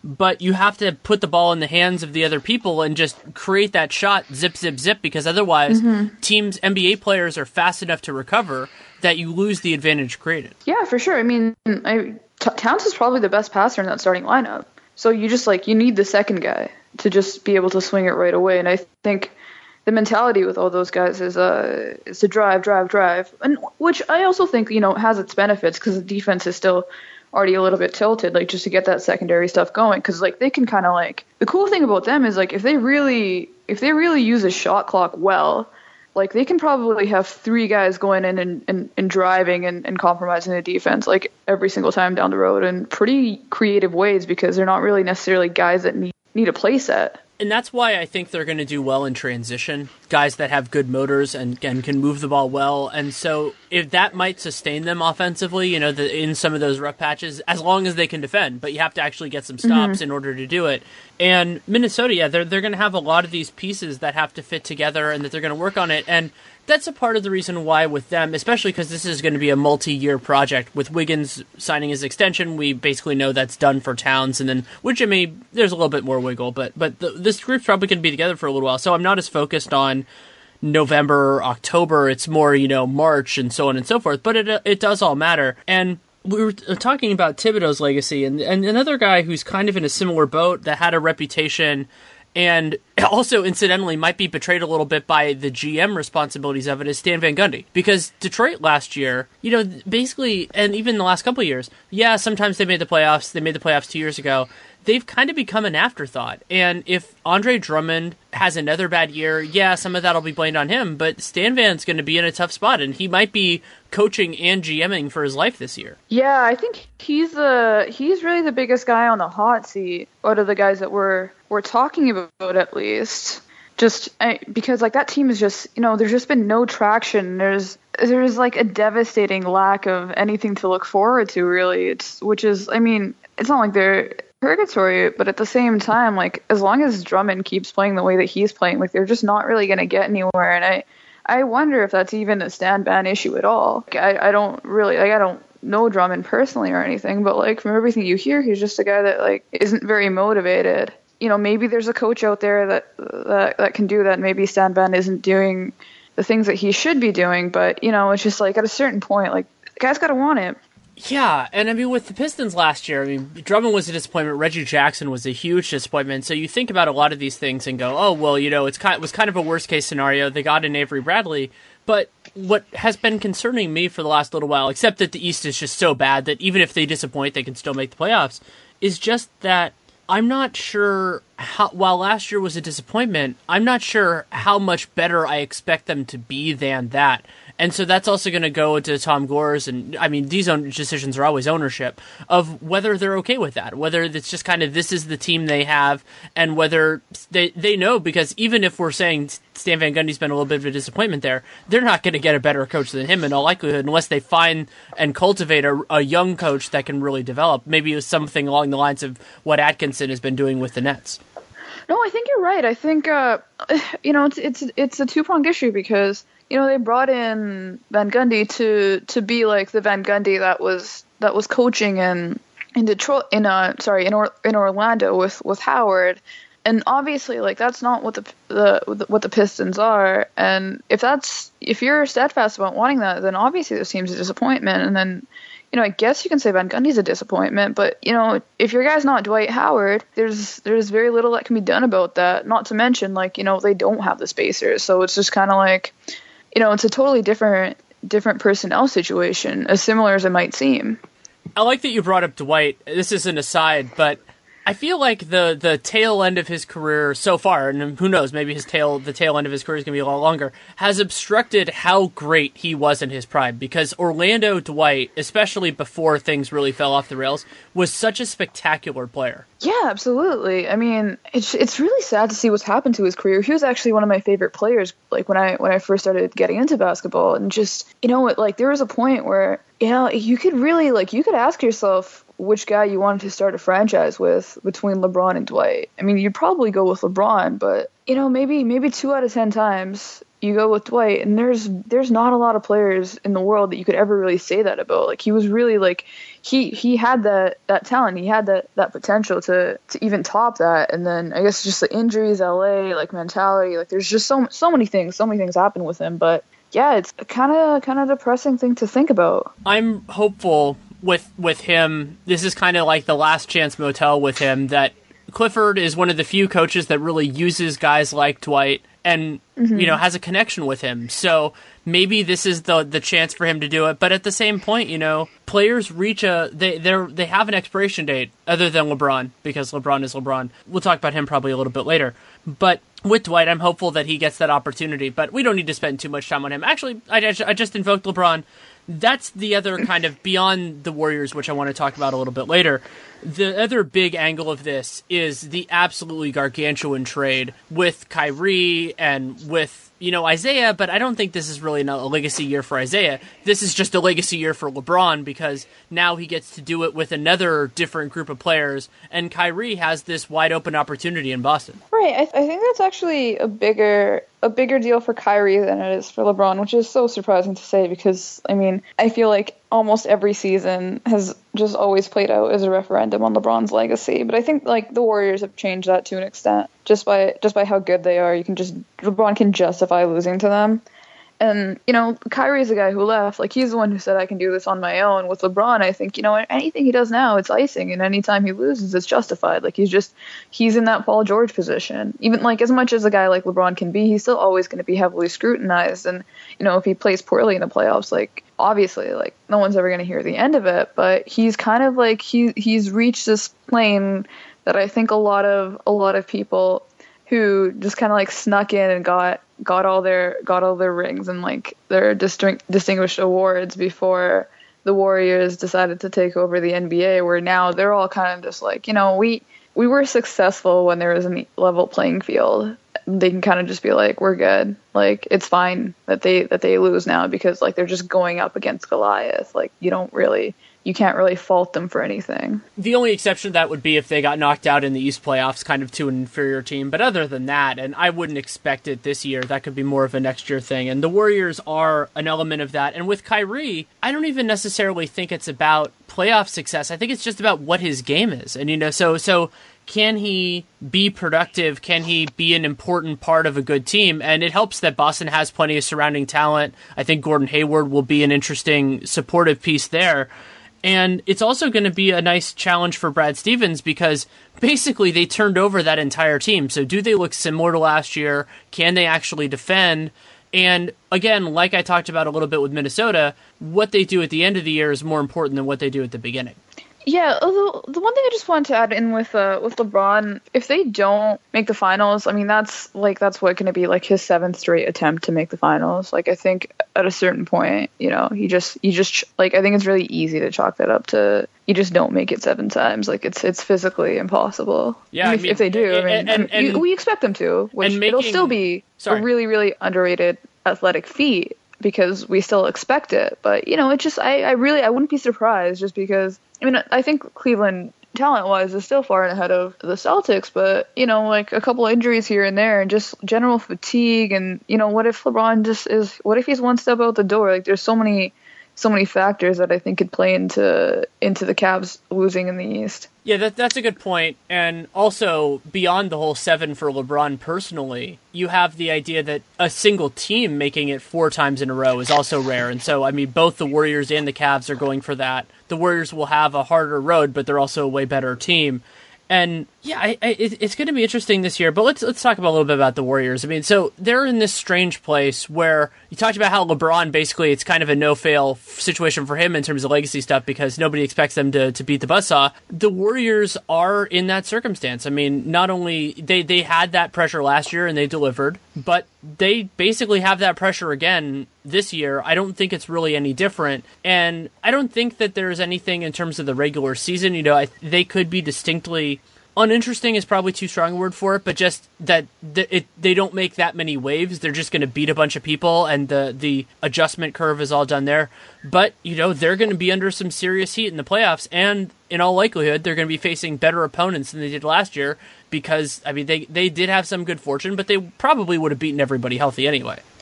but you have to put the ball in the hands of the other people and just create that shot, zip, zip, zip, because otherwise mm-hmm. teams, N B A players are fast enough to recover that you lose the advantage created. Yeah, for sure. I mean, I, T- Towns is probably the best passer in that starting lineup. So you just like, you need the second guy to just be able to swing it right away. And I think the mentality with all those guys is uh is to drive, drive, drive, and which I also think, you know, has its benefits because the defense is still already a little bit tilted, like just to get that secondary stuff going. Because like they can kind of like, the cool thing about them is like if they really if they really use a shot clock well, like they can probably have three guys going in and, and, and driving and, and compromising the defense like every single time down the road in pretty creative ways because they're not really necessarily guys that need, need a play set. And that's why I think they're going to do well in transition. Guys that have good motors and, and can move the ball well. And so if that might sustain them offensively, you know, the, in some of those rough patches, as long as they can defend. But you have to actually get some stops mm-hmm. in order to do it. And Minnesota, yeah, they're, they're going to have a lot of these pieces that have to fit together and that they're going to work on it. And that's a part of the reason why with them, especially because this is going to be a multi-year project. With Wiggins signing his extension, we basically know that's done for Towns. And then with Jimmy, there's a little bit more wiggle. But but the, this group's probably going to be together for a little while. So I'm not as focused on November, October. It's more, you know, March and so on and so forth. But it it does all matter. And we were talking about Thibodeau's legacy. And, and another guy who's kind of in a similar boat that had a reputation and also, incidentally, might be betrayed a little bit by the G M responsibilities of it is Stan Van Gundy. Because Detroit last year, you know, basically, and even the last couple of years, yeah, sometimes they made the playoffs. They made the playoffs two years ago. They've kind of become an afterthought. And if Andre Drummond has another bad year, yeah, some of that will be blamed on him. But Stan Van's going to be in a tough spot, and he might be coaching and GMing for his life this year. Yeah, I think he's the he's really the biggest guy on the hot seat out of the guys that we're we're talking about, at least. Just I, because like that team is just, you know, there's just been no traction. There's there's like a devastating lack of anything to look forward to, really. It's which is, I mean, it's not like they're purgatory, but at the same time, like as long as Drummond keeps playing the way that he's playing, like they're just not really going to get anywhere. And I, I wonder if that's even a Stan Van issue at all. Like, I, I don't really, like I don't know Drummond personally or anything, but like from everything you hear, he's just a guy that like isn't very motivated. You know, maybe there's a coach out there that that, that can do that. Maybe Stan Van isn't doing the things that he should be doing, but you know, it's just like at a certain point, like the guy's got to want it. Yeah, and I mean, with the Pistons last year, I mean, Drummond was a disappointment. Reggie Jackson was a huge disappointment. So you think about a lot of these things and go, oh, well, you know, it's kind, it was kind of a worst-case scenario. They got in Avery Bradley. But what has been concerning me for the last little while, except that the East is just so bad that even if they disappoint, they can still make the playoffs, is just that I'm not sure how, while last year was a disappointment, I'm not sure how much better I expect them to be than that. And so that's also going to go to Tom Gores, and I mean, these own decisions are always ownership, of whether they're okay with that, whether it's just kind of this is the team they have, and whether they they know, because even if we're saying Stan Van Gundy's been a little bit of a disappointment there, they're not going to get a better coach than him in all likelihood, unless they find and cultivate a, a young coach that can really develop. Maybe it was something along the lines of what Atkinson has been doing with the Nets. No, I think you're right. I think, uh, you know, it's it's it's a two-pronged issue because, you know, they brought in Van Gundy to to be like the Van Gundy that was that was coaching in in Detroit, in uh, sorry, in or, in Orlando with, with Howard, and obviously, like that's not what the, the what the Pistons are. And if that's if you're steadfast about wanting that, then obviously this team's a disappointment. And then, you know, I guess you can say Van Gundy's a disappointment, but you know, if your guy's not Dwight Howard, there's there's very little that can be done about that. Not to mention, like, you know, they don't have the spacers, so it's just kind of like, you know, it's a totally different different personnel situation, as similar as it might seem. I like that you brought up Dwight. This is an aside, but I feel like the the tail end of his career so far, and who knows, maybe his tail the tail end of his career is going to be a lot longer, has obstructed how great he was in his prime. Because Orlando Dwight, especially before things really fell off the rails, was such a spectacular player. Yeah, absolutely. I mean, it's it's really sad to see what's happened to his career. He was actually one of my favorite players, like when I when I first started getting into basketball, and just, you know, like there was a point where, you know, you could really like you could ask yourself which guy you wanted to start a franchise with between LeBron and Dwight. I mean, you'd probably go with LeBron, but you know, maybe maybe two out of ten times you go with Dwight, and there's there's not a lot of players in the world that you could ever really say that about. Like, he was really like he he had that that talent, he had that that potential to to even top that. And then I guess just the injuries, L A, like mentality, like there's just so so many things, so many things happen with him. But yeah, it's kind of kind of depressing thing to think about. I'm hopeful with with him. This is kind of like the last chance motel with him, that Clifford is one of the few coaches that really uses guys like Dwight and, mm-hmm. you know, has a connection with him. So maybe this is the the chance for him to do it. But at the same point, you know, players reach a they they they have an expiration date other than LeBron, because LeBron is LeBron. We'll talk about him probably a little bit later. But with Dwight, I'm hopeful that he gets that opportunity. But we don't need to spend too much time on him. Actually, I, I just invoked LeBron. That's the other kind of beyond the Warriors, which I want to talk about a little bit later. The other big angle of this is the absolutely gargantuan trade with Kyrie and with, you know, Isaiah, but I don't think this is really a legacy year for Isaiah. This is just a legacy year for LeBron, because now he gets to do it with another different group of players, and Kyrie has this wide open opportunity in Boston. Right. I, th- I think that's actually a bigger a bigger deal for Kyrie than it is for LeBron, which is so surprising to say, because, I mean, I feel like almost every season has just always played out as a referendum on LeBron's legacy. But I think, like, the Warriors have changed that to an extent. Just by just by how good they are, you can just LeBron can justify losing to them. And, you know, Kyrie's the guy who left. Like, he's the one who said, I can do this on my own. With LeBron, I think, you know, anything he does now, it's icing. And anytime he loses, it's justified. Like, he's just, he's in that Paul George position. Even, like, as much as a guy like LeBron can be, he's still always going to be heavily scrutinized. And, you know, if he plays poorly in the playoffs, like, obviously, like, no one's ever going to hear the end of it. But he's kind of like, he he's reached this plane that I think a lot of, a lot of people who just kind of like snuck in and got got all their got all their rings and like their distinct, distinguished awards before the Warriors decided to take over the N B A, where now they're all kind of just like, you know, we we were successful when there was a level playing field. They can kind of just be like, we're good. Like, it's fine that they that they lose now, because like they're just going up against Goliath. Like, you don't really you can't really fault them for anything. The only exception to that would be if they got knocked out in the East playoffs, kind of to an inferior team. But other than that, and I wouldn't expect it this year, that could be more of a next year thing. And the Warriors are an element of that. And with Kyrie, I don't even necessarily think it's about playoff success. I think it's just about what his game is. And, you know, so so can he be productive? Can he be an important part of a good team? And it helps that Boston has plenty of surrounding talent. I think Gordon Hayward will be an interesting supportive piece there. And it's also going to be a nice challenge for Brad Stevens, because basically they turned over that entire team. So do they look similar to last year? Can they actually defend? And again, like I talked about a little bit with Minnesota, what they do at the end of the year is more important than what they do at the beginning. Yeah, although the one thing I just wanted to add in with uh, with LeBron, if they don't make the finals, I mean, that's like that's what going to be like his seventh straight attempt to make the finals. Like, I think at a certain point, you know, he just you just like I think it's really easy to chalk that up to you just don't make it seven times. Like, it's it's physically impossible. Yeah, if, I mean, if they do, and, I mean, and, and, you, we expect them to, which making, it'll still be sorry. a really really underrated athletic feat, because we still expect it. But, you know, it just, I, I really, I wouldn't be surprised, just because, I mean, I think Cleveland, talent-wise, is still far ahead of the Celtics, but, you know, like, a couple injuries here and there, and just general fatigue, and, you know, what if LeBron just is, what if he's one step out the door? Like, there's so many, so many factors that I think could play into, into the Cavs losing in the East. Yeah, that, that's a good point. And also, beyond the whole seven for LeBron personally, you have the idea that a single team making it four times in a row is also rare. And so, I mean, both the Warriors and the Cavs are going for that. The Warriors will have a harder road, but they're also a way better team. And yeah, I, I, it, it's going to be interesting this year. But let's let's talk about a little bit about the Warriors. I mean, so they're in this strange place where you talked about how LeBron, basically, it's kind of a no-fail situation for him in terms of legacy stuff, because nobody expects them to, to beat the buzzsaw. The Warriors are in that circumstance. I mean, not only they they had that pressure last year and they delivered, but they basically have that pressure again this year. I don't think it's really any different. And I don't think that there's anything in terms of the regular season. You know, I, they could be distinctly uninteresting is probably too strong a word for it, but just that the, it, they don't make that many waves. They're just going to beat a bunch of people, and the, the adjustment curve is all done there. But, you know, they're going to be under some serious heat in the playoffs, and in all likelihood, they're going to be facing better opponents than they did last year, because, I mean, they, they did have some good fortune, but they probably would have beaten everybody healthy anyway.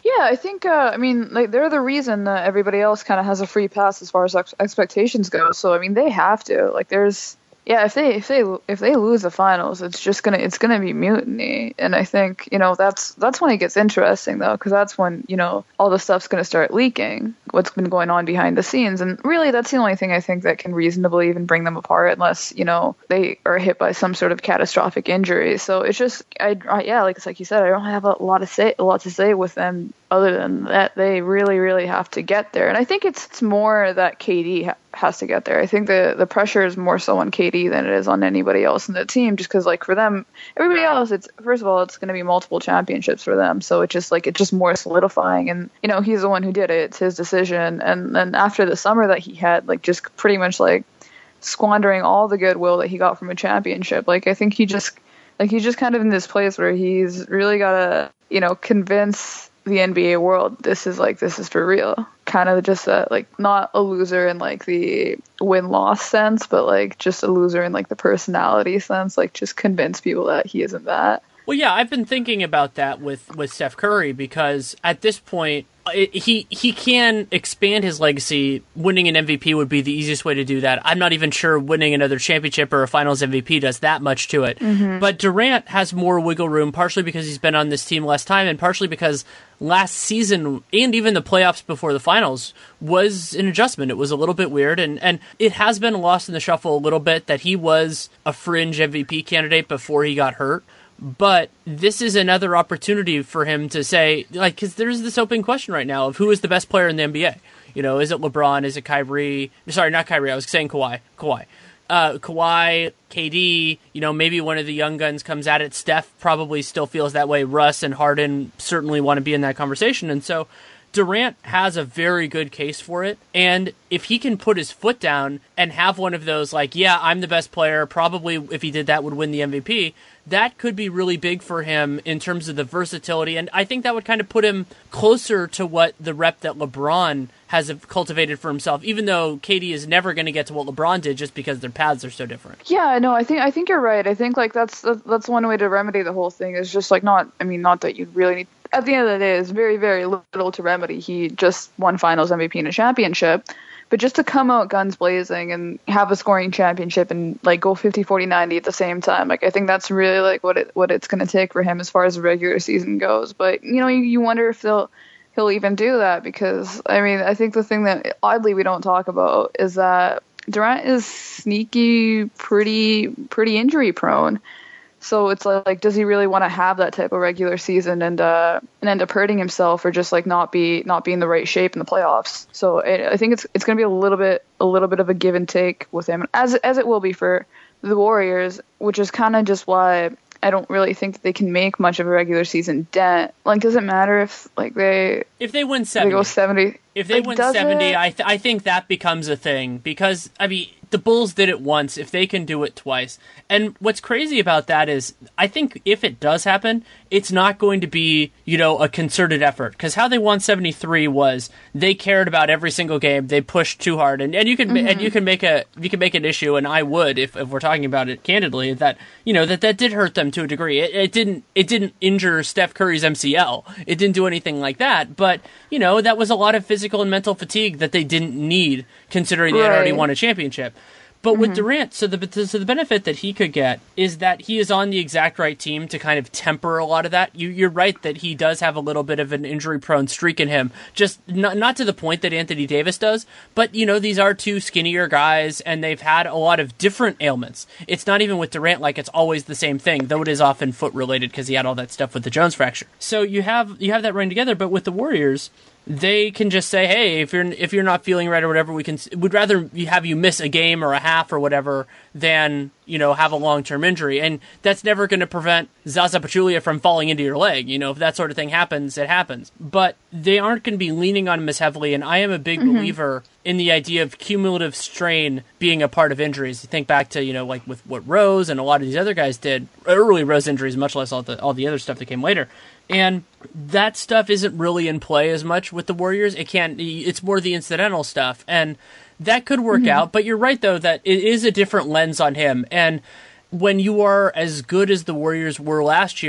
Yeah, I think, uh, I mean, like, they're the reason that everybody else kind of has a free pass as far as ex- expectations go. So, I mean, they have to. Like, there's, yeah, if they if they if they lose the finals, it's just gonna it's gonna be mutiny. And I think, you know, that's that's when it gets interesting though, because that's when, you know, all the stuff's gonna start leaking, what's been going on behind the scenes. And really, that's the only thing I think that can reasonably even bring them apart, unless, you know, they are hit by some sort of catastrophic injury. So it's just, I, I yeah, like it's like you said, I don't have a lot of say a lot to say with them. Other than that, they really, really have to get there. And I think it's, it's more that K D ha- has to get there. I think the, the pressure is more so on K D than it is on anybody else in the team, just because, like, for them, everybody else, it's first of all, it's going to be multiple championships for them. So it's just, like, it's just more solidifying. And, you know, he's the one who did it. It's his decision. And then after the summer that he had, like, just pretty much, like, squandering all the goodwill that he got from a championship, like, I think he just, like, he's just kind of in this place where he's really got to, you know, convince the N B A world this is like this is for real, kind of just that, like, not a loser in like the win-loss sense, but like just a loser in like the personality sense, like just convince people that he isn't that. Well, yeah, I've been thinking about that with, with Steph Curry, because at this point, it, he he can expand his legacy. Winning an M V P would be the easiest way to do that. I'm not even sure winning another championship or a finals M V P does that much to it. Mm-hmm. But Durant has more wiggle room, partially because he's been on this team less time, and partially because last season, and even the playoffs before the finals, was an adjustment. It was a little bit weird, and, and it has been lost in the shuffle a little bit that he was a fringe M V P candidate before he got hurt. But this is another opportunity for him to say, like, because there's this open question right now of who is the best player in the N B A. You know, is it LeBron? Is it Kyrie? Sorry, not Kyrie. I was saying Kawhi. Kawhi. Uh, Kawhi, K D, you know, maybe one of the young guns comes at it. Steph probably still feels that way. Russ and Harden certainly want to be in that conversation. And so Durant has a very good case for it. And if he can put his foot down and have one of those, like, yeah, I'm the best player, probably if he did that would win the M V P, that could be really big for him in terms of the versatility. And I think that would kind of put him closer to what the rep that LeBron has cultivated for himself, even though K D is never going to get to what LeBron did just because their paths are so different. Yeah, no, I think I think you're right. I think like that's that's one way to remedy the whole thing, is just like not, I mean, not that you really need, at the end of the day, it's very, very little to remedy. He just won finals M V P and a championship. But just to come out guns blazing and have a scoring championship and like go fifty, forty, ninety at the same time, like I think that's really like what it what it's going to take for him as far as the regular season goes. But you know, you, you wonder if they'll he'll even do that, because I mean, I think the thing that oddly we don't talk about is that Durant is sneaky, pretty pretty injury prone. So it's like, does he really want to have that type of regular season and uh, and end up hurting himself, or just like not be not be in the right shape in the playoffs? So it, I think it's it's going to be a little bit a little bit of a give and take with him, as as it will be for the Warriors, which is kind of just why I don't really think that they can make much of a regular season dent. Like, does it matter if like they if they win seventy? They go seventy. If they like, win seventy, it? I th- I think that becomes a thing, because I mean, the Bulls did it once. If they can do it twice, and what's crazy about that is, I think if it does happen, it's not going to be, you know, a concerted effort, because how they won seventy-three was they cared about every single game. They pushed too hard, and, and you can mm-hmm. and you can make a you can make an issue, and I would if, if we're talking about it candidly, that you know that that did hurt them to a degree. It, it didn't it didn't injure Steph Curry's M C L. It didn't do anything like that, but you know that was a lot of physical and mental fatigue that they didn't need, considering they had right. already won a championship. But with mm-hmm. Durant, so the so the benefit that he could get is that he is on the exact right team to kind of temper a lot of that. You, you're right that he does have a little bit of an injury-prone streak in him, just not, not to the point that Anthony Davis does, but, you know, these are two skinnier guys, and they've had a lot of different ailments. It's not even with Durant like it's always the same thing, though it is often foot-related because he had all that stuff with the Jones fracture. So you have you have that running together, but with the Warriors, they can just say, hey, if you're if you're not feeling right or whatever, we can would rather have you miss a game or a half or whatever than, you know, have a long-term injury. And that's never going to prevent Zaza Pachulia from falling into your leg. You know, if that sort of thing happens, it happens. But they aren't going to be leaning on him as heavily, and I am a big mm-hmm. believer in the idea of cumulative strain being a part of injuries. You think back to, you know, like with what Rose and a lot of these other guys did, early Rose injuries, much less all the all the other stuff that came later. And that stuff isn't really in play as much with the Warriors. It can't. It's more the incidental stuff, and that could work mm-hmm. out. But you're right, though, that it is a different lens on him. And when you are as good as the Warriors were last year,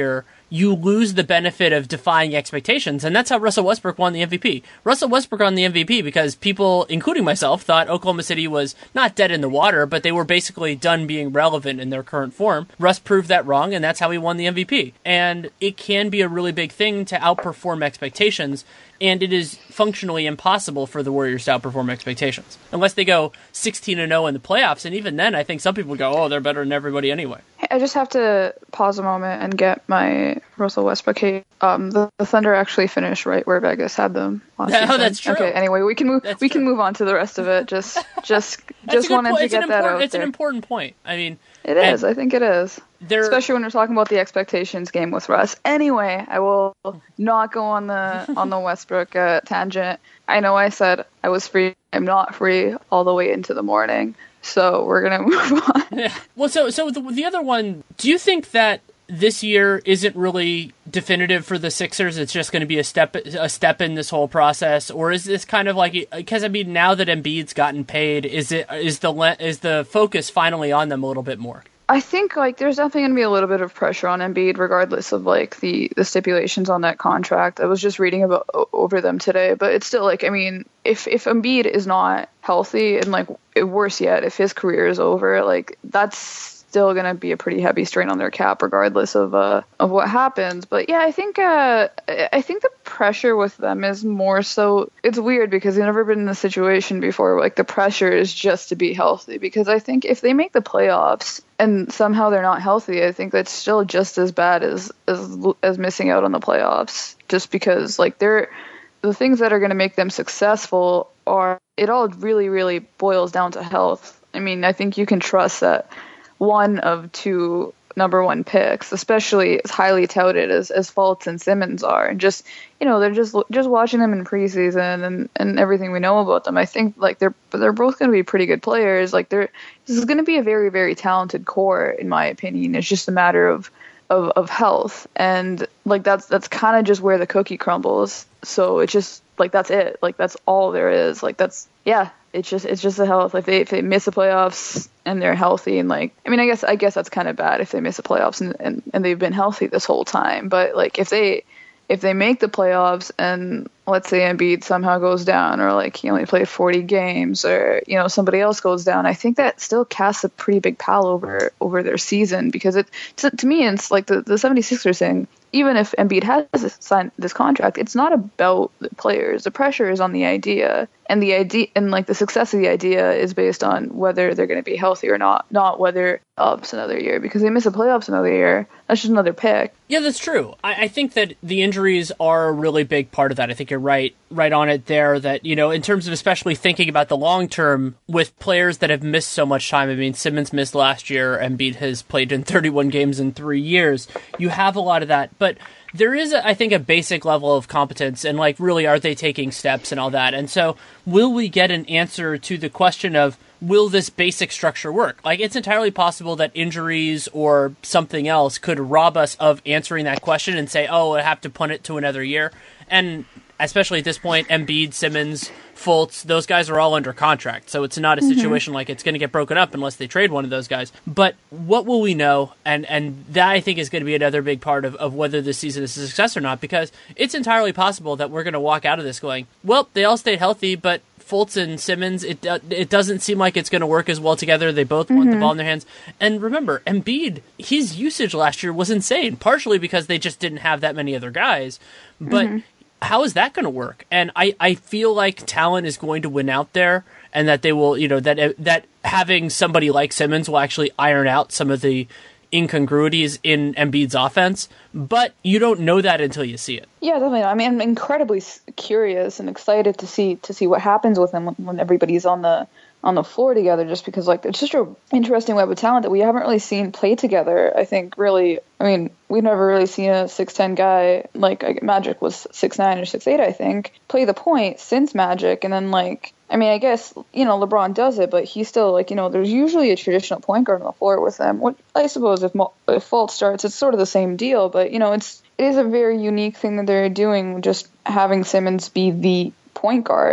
you lose the benefit of defying expectations. And that's how Russell Westbrook won the M V P. Russell Westbrook won the M V P because people, including myself, thought Oklahoma City was not dead in the water, but they were basically done being relevant in their current form. Russ proved that wrong, and that's how he won the M V P. And it can be a really big thing to outperform expectations, and it is functionally impossible for the Warriors to outperform expectations. Unless they go sixteen and oh in the playoffs, and even then, I think some people go, oh, they're better than everybody anyway. I just have to pause a moment and get my Russell Westbrook hate. Um, the, the Thunder actually finished right where Vegas had them last Yeah, season. Oh, that's true. Okay, anyway, we can move. That's we true. can move on to the rest of it. Just, just, just wanted point. to It's get an that important, out It's there. an important point. I mean, It is. I think it is. There, Especially when we're talking about the expectations game with Russ. Anyway, I will not go on the on the Westbrook uh, tangent. I know I said I was free. I'm not free all the way into the morning. So we're gonna move on. Yeah. Well, so so the, the other one. Do you think that this year isn't really definitive for the Sixers? It's just going to be a step a step in this whole process, or is this kind of like, because I mean, now that Embiid's gotten paid, is it is the is the focus finally on them a little bit more? I think like there's definitely going to be a little bit of pressure on Embiid, regardless of like the, the stipulations on that contract. I was just reading about over them today, but it's still like, I mean, if if Embiid is not healthy, and like worse yet, if his career is over, like that's still going to be a pretty heavy strain on their cap, regardless of uh of what happens. But yeah, I think uh I think the pressure with them is more so, it's weird because they've never been in this situation before. Like the pressure is just to be healthy, because I think if they make the playoffs and somehow they're not healthy, I think that's still just as bad as as as missing out on the playoffs. Just because like they're the things that are going to make them successful are, it all really really boils down to health. I mean, I think you can trust that one of two number one picks, especially as highly touted as, as Fultz and Simmons are, and just, you know, they're just just watching them in preseason and, and everything we know about them. I think like they're they're both going to be pretty good players. Like they're this is going to be a very very talented core, in my opinion. It's just a matter of of, of health, and like that's that's kind of just where the cookie crumbles. So it's just like that's it. Like that's all there is. Like that's yeah. It's just it's just the health. Like they if they miss the playoffs and they're healthy, and like I mean I guess I guess that's kind of bad if they miss the playoffs and, and, and they've been healthy this whole time. But like if they if they make the playoffs and let's say Embiid somehow goes down, or like he only played forty games, or you know somebody else goes down, I think that still casts a pretty big pall over over their season, because it to, to me it's like the the 76ers thing. Even if Embiid has signed this contract, it's not about the players. The pressure is on the idea, and the idea and like the success of the idea is based on whether they're going to be healthy or not, not whether ups another year, because they miss the playoffs another year. That's just another pick. Yeah, that's true. I, I think that the injuries are a really big part of that. I think you're right, right on it there. That, you know, in terms of especially thinking about the long term with players that have missed so much time. I mean, Simmons missed last year. Embiid has played in thirty-one games in three years. You have a lot of that, but there is, a, I think, a basic level of competence, and like, really, are they taking steps and all that? And so, will we get an answer to the question of, will this basic structure work? Like, it's entirely possible that injuries or something else could rob us of answering that question and say, oh, I have to punt it to another year. And especially at this point, Embiid, Simmons, Fultz, those guys are all under contract. So it's not a situation mm-hmm. like it's going to get broken up unless they trade one of those guys. But what will we know? And and that, I think, is going to be another big part of, of whether this season is a success or not, because it's entirely possible that we're going to walk out of this going, well, they all stayed healthy, but Fultz and Simmons, it uh, it doesn't seem like it's going to work as well together. They both mm-hmm. want the ball in their hands. And remember, Embiid, his usage last year was insane, partially because they just didn't have that many other guys. But mm-hmm. how is that going to work? And I, I feel like talent is going to win out there, and that they will, you know, that that having somebody like Simmons will actually iron out some of the incongruities in Embiid's offense, but you don't know that until you see it. Yeah, definitely. I mean, I'm incredibly curious and excited to see to see what happens with him when, when everybody's on the on the floor together, just because like it's just an interesting web of talent that we haven't really seen play together. I think really, I mean, we've never really seen a six ten guy, like Magic was six nine or six eight, I think, play the point since Magic. And then like, I mean, I guess, you know, LeBron does it, but he's still like, you know, there's usually a traditional point guard on the floor with them. What I suppose if, if Fultz starts, it's sort of the same deal, but you know, it's, it is a very unique thing that they're doing, just having Simmons be the point guard.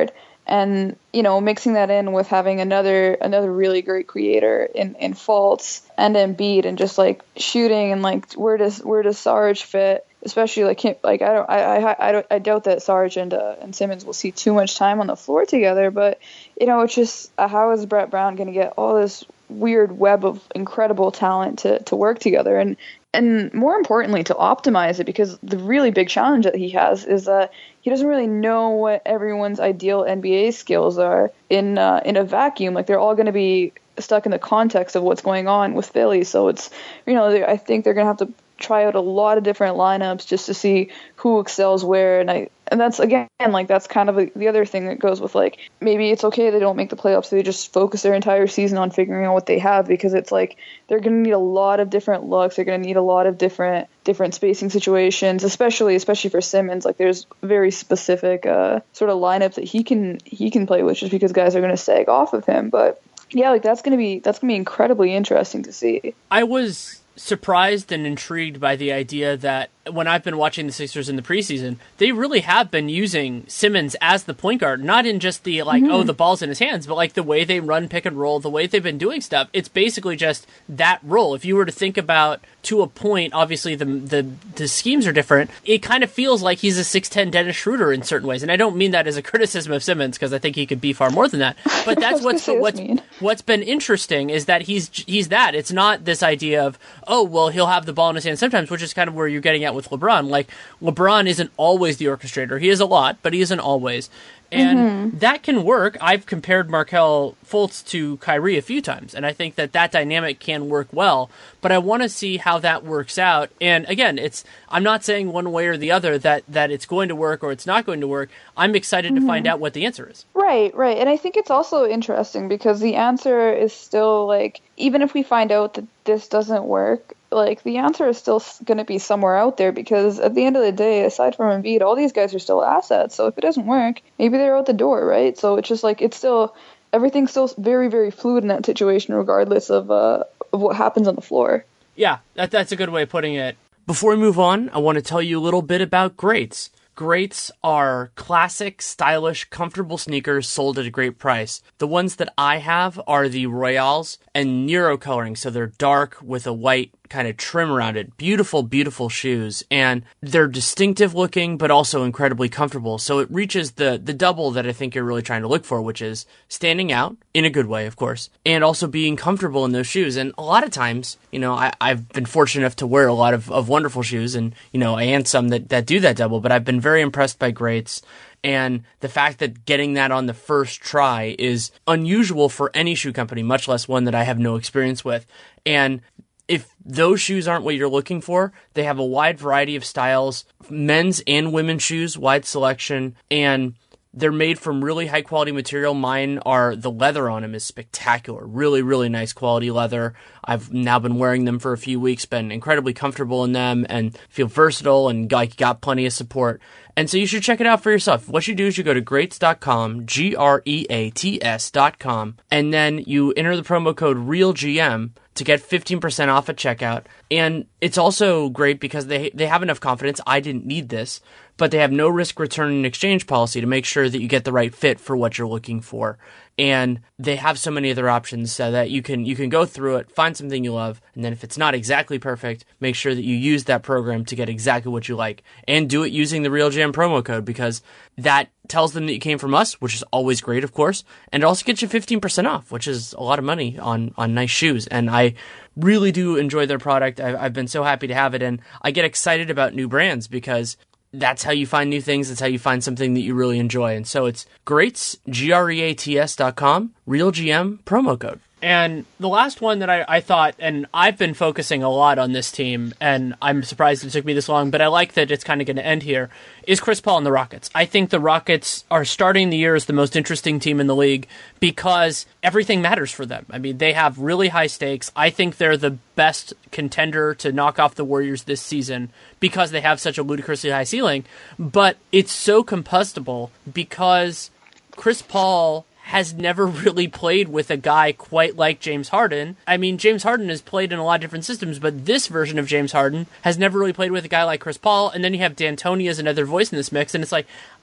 And, you know, mixing that in with having another another really great creator in, in Fultz and Embiid, and just like shooting, and like where does where does Sarge fit? Especially like like I don't I I I, don't, I doubt that Sarge and uh, and Simmons will see too much time on the floor together. But you know, it's just uh, how is Brett Brown going to get all this weird web of incredible talent to to work together, and and more importantly to optimize it? Because the really big challenge that he has is that he doesn't really know what everyone's ideal N B A skills are in uh, in a vacuum. Like they're all going to be stuck in the context of what's going on with Philly. So it's, you know, I think they're going to have to try out a lot of different lineups just to see who excels where. And I and that's again like that's kind of a, the other thing that goes with like maybe it's okay they don't make the playoffs, so they just focus their entire season on figuring out what they have, because it's like they're going to need a lot of different looks, they're going to need a lot of different different spacing situations, especially especially for Simmons. Like there's very specific uh sort of lineups that he can he can play with, just because guys are going to sag off of him. But yeah, like that's going to be that's going to be incredibly interesting to see. I was surprised and intrigued by the idea that when I've been watching the Sixers in the preseason, they really have been using Simmons as the point guard, not in just the like, mm-hmm. oh, the ball's in his hands, but like the way they run pick and roll, the way they've been doing stuff. It's basically just that role. If you were to think about to a point, obviously the the, the schemes are different. It kind of feels like he's a six ten Dennis Schroeder in certain ways. And I don't mean that as a criticism of Simmons, because I think he could be far more than that. But that's what's what's what's been interesting is that he's he's that. It's not this idea of, oh, well, he'll have the ball in his hand sometimes, which is kind of where you're getting at with LeBron. Like, LeBron isn't always the orchestrator. He is a lot, but he isn't always. And mm-hmm. that can work. I've compared Markelle Fultz to Kyrie a few times, and I think that that dynamic can work well. But I want to see how that works out. And again, it's I'm not saying one way or the other that, that it's going to work or it's not going to work. I'm excited mm-hmm. to find out what the answer is. Right, right. And I think it's also interesting because the answer is still like, even if we find out that this doesn't work, like the answer is still going to be somewhere out there, because at the end of the day, aside from Embiid, all these guys are still assets. So if it doesn't work, maybe they're out the door, right? So it's just like, it's still, everything's still very, very fluid in that situation, regardless of, uh, of what happens on the floor. Yeah, that, that's a good way of putting it. Before we move on, I want to tell you a little bit about Greats. Greats are classic, stylish, comfortable sneakers sold at a great price. The ones that I have are the Royales and Nero coloring, so they're dark with a white kind of trim around it. Beautiful, beautiful shoes, and they're distinctive looking, but also incredibly comfortable. So it reaches the the double that I think you're really trying to look for, which is standing out in a good way, of course, and also being comfortable in those shoes. And a lot of times, you know, I, I've been fortunate enough to wear a lot of, of wonderful shoes, and, you know, I and some that, that do that double, but I've been very impressed by Greats. And the fact that getting that on the first try is unusual for any shoe company, much less one that I have no experience with. And if those shoes aren't what you're looking for, they have a wide variety of styles, men's and women's shoes, wide selection, and they're made from really high quality material. Mine are, the leather on them is spectacular. Really, really nice quality leather. I've now been wearing them for a few weeks, been incredibly comfortable in them and feel versatile and like got plenty of support. And so you should check it out for yourself. What you do is you go to greats dot com, G R E A T S dot com, and then you enter the promo code REALGM to get fifteen percent off at checkout. And it's also great because they they have enough confidence. I didn't need this, but they have no risk return and exchange policy to make sure that you get the right fit for what you're looking for. And they have so many other options so that you can you can go through it, find something you love, and then if it's not exactly perfect, make sure that you use that program to get exactly what you like. And do it using the RealGM promo code, because that tells them that you came from us, which is always great, of course, and it also gets you fifteen percent off, which is a lot of money on, on nice shoes. And I really do enjoy their product. I've, I've been so happy to have it, and I get excited about new brands because that's how you find new things. That's how you find something that you really enjoy. And so it's Greats, G R E A T S dot com, RealGM promo code. And the last one that I, I thought, and I've been focusing a lot on this team, and I'm surprised it took me this long, but I like that it's kind of going to end here, is Chris Paul and the Rockets. I think the Rockets are starting the year as the most interesting team in the league because everything matters for them. I mean, they have really high stakes. I think they're the best contender to knock off the Warriors this season because they have such a ludicrously high ceiling, but it's so combustible because Chris Paul has never really played with a guy quite like James Harden. I mean, James Harden has played in a lot of different systems, but this version of James Harden has never really played with a guy like Chris Paul. And then you have D'Antoni as another voice in this mix, and it's like,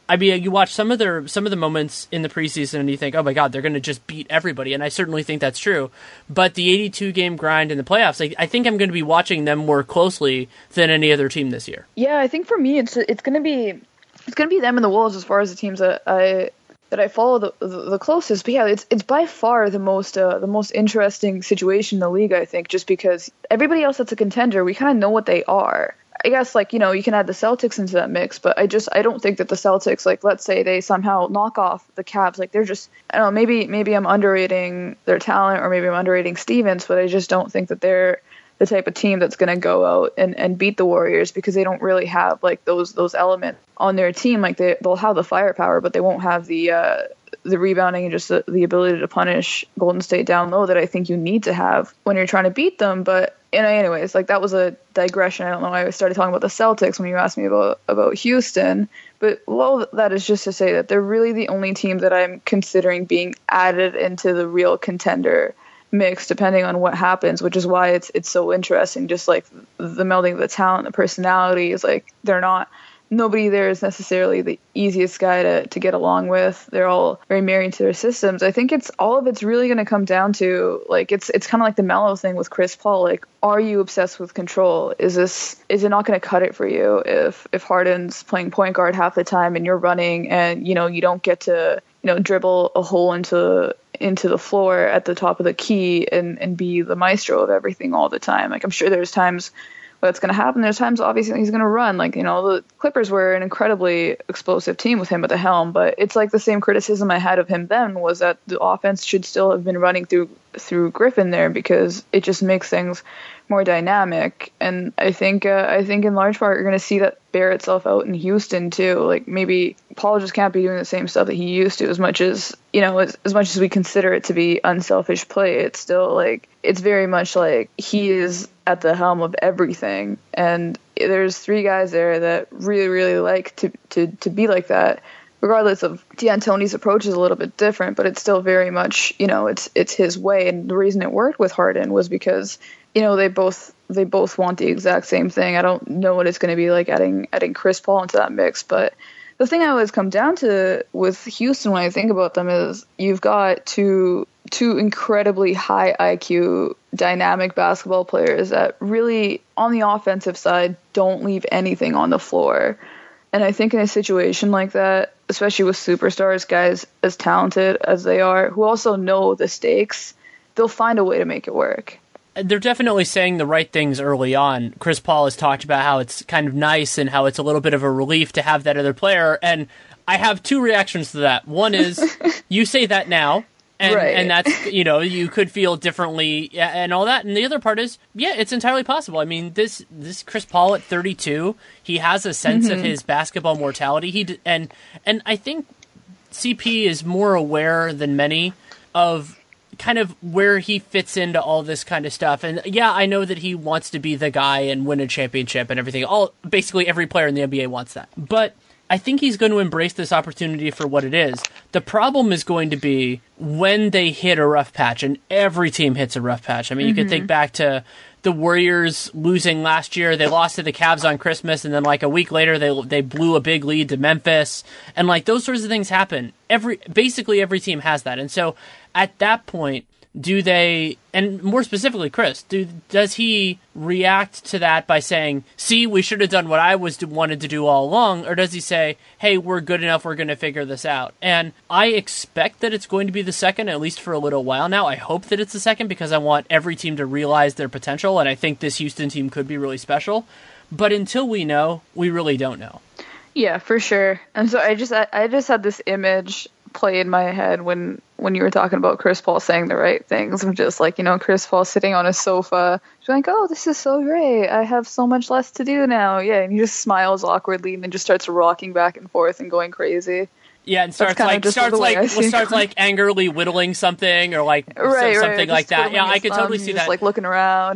I mean, you watch some of their some of the moments in the preseason and you think, oh my God, they're going to just beat everybody. And I certainly think that's true. But the eighty-two game grind in the playoffs, like, I think I'm going to be watching them more closely than any other team this year. Yeah, I think for me, it's it's going to be it's going to be them and the Wolves as far as the teams that I that I follow the, the, the closest. But yeah, it's it's by far the most uh, the most interesting situation in the league, I think, just because everybody else that's a contender, we kind of know what they are. I guess, like, you know, you can add the Celtics into that mix, but I just, I don't think that the Celtics, like, let's say they somehow knock off the Cavs, like, they're just, I don't know, maybe, maybe I'm underrating their talent, or maybe I'm underrating Stevens, but I just don't think that they're the type of team that's going to go out and, and beat the Warriors, because they don't really have, like, those, those elements on their team. Like, they, they'll have the firepower, but they won't have the, uh, the rebounding and just the, the ability to punish Golden State down low that I think you need to have when you're trying to beat them. But and anyways, like, that was a digression. I don't know why I started talking about the Celtics when you asked me about, about Houston. But well, that is just to say that they're really the only team that I'm considering being added into the real contender mix, depending on what happens, which is why it's it's so interesting. Just like the melding of the talent, the personality is like, they're not, nobody there is necessarily the easiest guy to, to get along with. They're all very married to their systems. I think it's all of it's really going to come down to, like, it's it's kind of like the Melo thing with Chris Paul. Like, are you obsessed with control? Is this is it not going to cut it for you if if Harden's playing point guard half the time and you're running and, you know, you don't get to, you know, dribble a hole into into the floor at the top of the key and and be the maestro of everything all the time? Like, I'm sure there's times what's going to happen. There's times, obviously, he's going to run. Like, you know, the Clippers were an incredibly explosive team with him at the helm, but it's like the same criticism I had of him then was that the offense should still have been running through through Griffin there, because it just makes things more dynamic. And I think uh, I think in large part you're going to see that bear itself out in Houston too. Like, maybe Paul just can't be doing the same stuff that he used to, as much as, you know, as, as much as we consider it to be unselfish play. It's still like, it's very much like he is at the helm of everything. And there's three guys there that really, really like to, to, to be like that. Regardless of D'Antoni's approach is a little bit different, but it's still very much, you know, it's it's his way. And the reason it worked with Harden was because, you know, they both they both want the exact same thing. I don't know what it's going to be like adding adding Chris Paul into that mix, but the thing I always come down to with Houston when I think about them is you've got two two incredibly high I Q dynamic basketball players that really, on the offensive side, don't leave anything on the floor. And I think in a situation like that, especially with superstars, guys as talented as they are, who also know the stakes, they'll find a way to make it work. They're definitely saying the right things early on. Chris Paul has talked about how it's kind of nice and how it's a little bit of a relief to have that other player. And I have two reactions to that. One is, you say that now, and, right. and that's, you know, you could feel differently and all that. And the other part is, yeah, it's entirely possible. I mean, this this Chris Paul at thirty-two, he has a sense mm-hmm. of his basketball mortality. He d- and and I think C P is more aware than many of kind of where he fits into all this kind of stuff. And yeah, I know that he wants to be the guy and win a championship and everything. All basically every player in the N B A wants that. But I think he's going to embrace this opportunity for what it is. The problem is going to be when they hit a rough patch, and every team hits a rough patch. I mean, mm-hmm. you could think back to the Warriors losing last year. They lost to the Cavs on Christmas, and then like a week later, they they blew a big lead to Memphis. And like those sorts of things happen. Every basically every team has that. And so at that point, do they, and more specifically, Chris, do does he react to that by saying, see, we should have done what I was wanted to do all along, or does he say, hey, we're good enough, we're going to figure this out? And I expect that it's going to be the second, at least for a little while now. I hope that it's the second, because I want every team to realize their potential, and I think this Houston team could be really special. But until we know, we really don't know. Yeah, for sure. And so I just I, I just had this image play in my head when when you were talking about Chris Paul saying the right things. I'm just like, you know, Chris Paul sitting on a sofa, just like, oh, this is so great. I have so much less to do now. Yeah, and he just smiles awkwardly and then just starts rocking back and forth and going crazy. Yeah, and starts like starts like well, starts like angrily whittling something or like right, so, something right. like that. Yeah, I could totally see just that. Like looking around.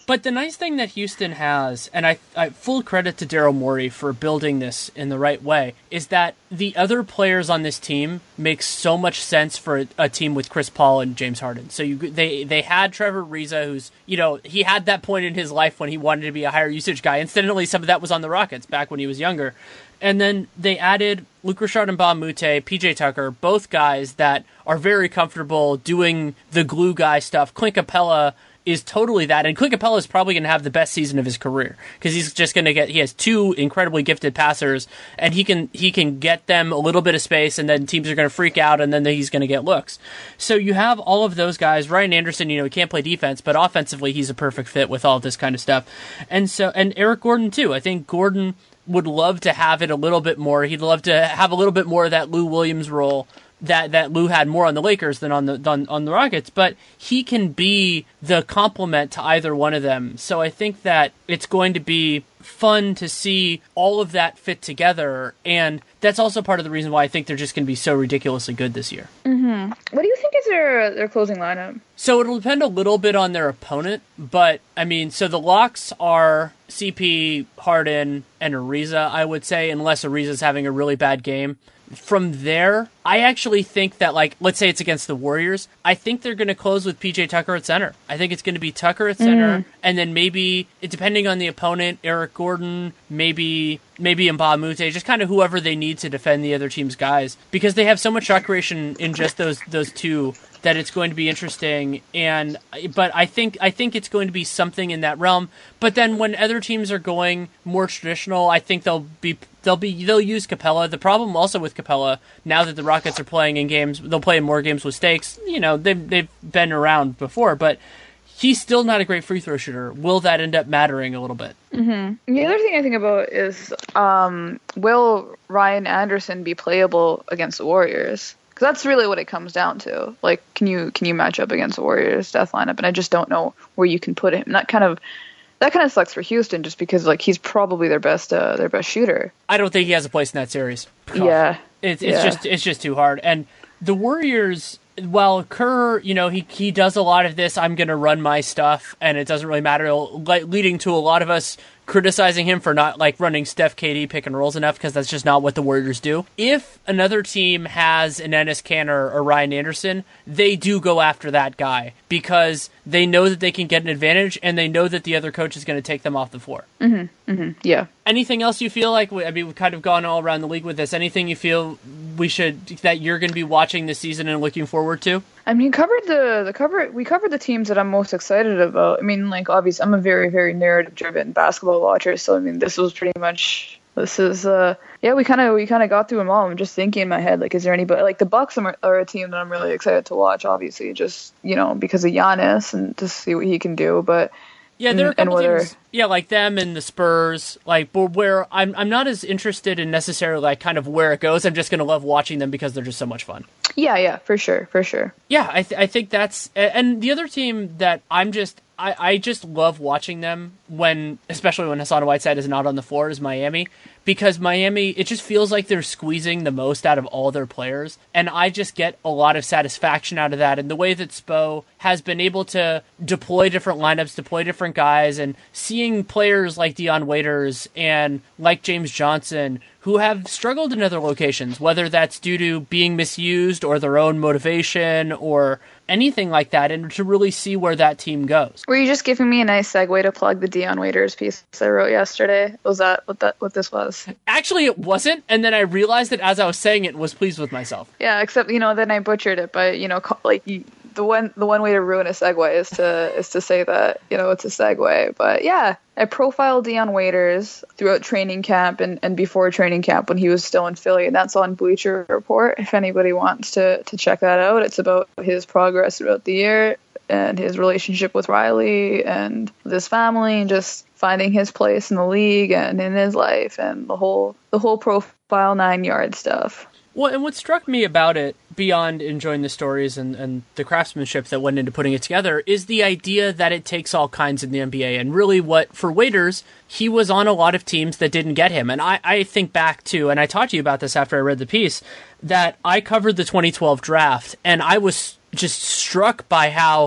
But the nice thing that Houston has, and I, I full credit to Daryl Morey for building this in the right way, is that the other players on this team make so much sense for a, a team with Chris Paul and James Harden. So you they they had Trevor Ariza, who's, you know, he had that point in his life when he wanted to be a higher usage guy. Incidentally, some of that was on the Rockets back when he was younger. And then they added Luc Richard and Mbah a Moute, P J Tucker, both guys that are very comfortable doing the glue guy stuff. Clint Capella is totally that, and Clint Capella is probably going to have the best season of his career because he's just going to get. He has two incredibly gifted passers, and he can he can get them a little bit of space, and then teams are going to freak out, and then he's going to get looks. So you have all of those guys. Ryan Anderson, you know, he can't play defense, but offensively, he's a perfect fit with all this kind of stuff. And so, and Eric Gordon too. I think Gordon would love to have it a little bit more. He'd love to have a little bit more of that Lou Williams role that that Lou had more on the Lakers than on the on, on the Rockets, but he can be the complement to either one of them. So I think that it's going to be fun to see all of that fit together, and that's also part of the reason why I think they're just going to be so ridiculously good this year. Mm-hmm. What do you think is their their closing lineup? So it'll depend a little bit on their opponent, but I mean, so the locks are C P, Harden, and Ariza, I would say, unless Ariza's having a really bad game. From there, I actually think that, like, let's say it's against the Warriors, I think they're going to close with P J Tucker at center. I think it's going to be Tucker at center, mm. and then maybe, depending on the opponent, Eric Gordon, maybe maybe Mbah a Moute, just kind of whoever they need to defend the other team's guys, because they have so much shot creation in just those those two that it's going to be interesting. And but I think I think it's going to be something in that realm. But then when other teams are going more traditional, I think they'll be they'll be they'll use Capella. The problem also with Capella, now that the Rockets are playing in games, they'll play in more games with stakes. You know, they've they've been around before, but he's still not a great free throw shooter. Will that end up mattering a little bit? Mm-hmm. The other thing I think about is, um, will Ryan Anderson be playable against the Warriors? Because that's really what it comes down to. Like, can you can you match up against the Warriors' death lineup? And I just don't know where you can put him. And that kind of that kind of sucks for Houston, just because like he's probably their best uh, their best shooter. I don't think he has a place in that series. Yeah, it's it's yeah. just it's just too hard. And the Warriors, while Kerr, you know, he he does a lot of this, I'm going to run my stuff, and it doesn't really matter, leading to a lot of us criticizing him for not like running Steph K D pick and rolls enough, because that's just not what the Warriors do. If another team has an Enes Kanter or Ryan Anderson, they do go after that guy because they know that they can get an advantage, and they know that the other coach is going to take them off the floor. Mm-hmm. Mm-hmm. Yeah. Anything else you feel like, I mean, we've kind of gone all around the league with this, anything you feel we should, that you're going to be watching this season and looking forward to? I mean, covered the the cover. We covered the teams that I'm most excited about. I mean, like, obviously, I'm a very, very narrative-driven basketball watcher. So, I mean, this was pretty much. This is, uh, yeah. We kind of we kind of got through them all. I'm just thinking in my head, like, is there anybody like the Bucks are, are a team that I'm really excited to watch. Obviously, just you know because of Giannis and to see what he can do. But yeah, there are a couple teams, yeah, like them and the Spurs, like where I'm I'm not as interested in necessarily like kind of where it goes. I'm just gonna love watching them because they're just so much fun. Yeah, yeah, for sure, for sure. Yeah, I th- I think that's, and the other team that I'm just, I, I just love watching them when, especially when Hassan Whiteside is not on the floor, is Miami, because Miami, it just feels like they're squeezing the most out of all their players, and I just get a lot of satisfaction out of that, and the way that Spo has been able to deploy different lineups, deploy different guys, and seeing players like Dion Waiters and like James Johnson, who have struggled in other locations, whether that's due to being misused or their own motivation or anything like that, and to really see where that team goes. Were you just giving me a nice segue to plug the Dion Waiters piece I wrote yesterday? Was that what that what this was? Actually, it wasn't, and then I realized that as I was saying it, and was pleased with myself. Yeah, except, you know, then I butchered it by, you know, like, you, the one the one way to ruin a segue is to is to say that, you know, it's a segue. But yeah, I profiled Dion Waiters throughout training camp and, and before training camp when he was still in Philly, and that's on Bleacher Report. If anybody wants to, to check that out, it's about his progress throughout the year and his relationship with Riley and with his family, and just finding his place in the league and in his life, and the whole the whole profile nine yard stuff. Well, and what struck me about it, beyond enjoying the stories and, and the craftsmanship that went into putting it together, is the idea that it takes all kinds in the N B A. And really what, for Waiters, he was on a lot of teams that didn't get him. And I, I think back to, and I talked to you about this after I read the piece, that I covered the twenty twelve draft, and I was just struck by how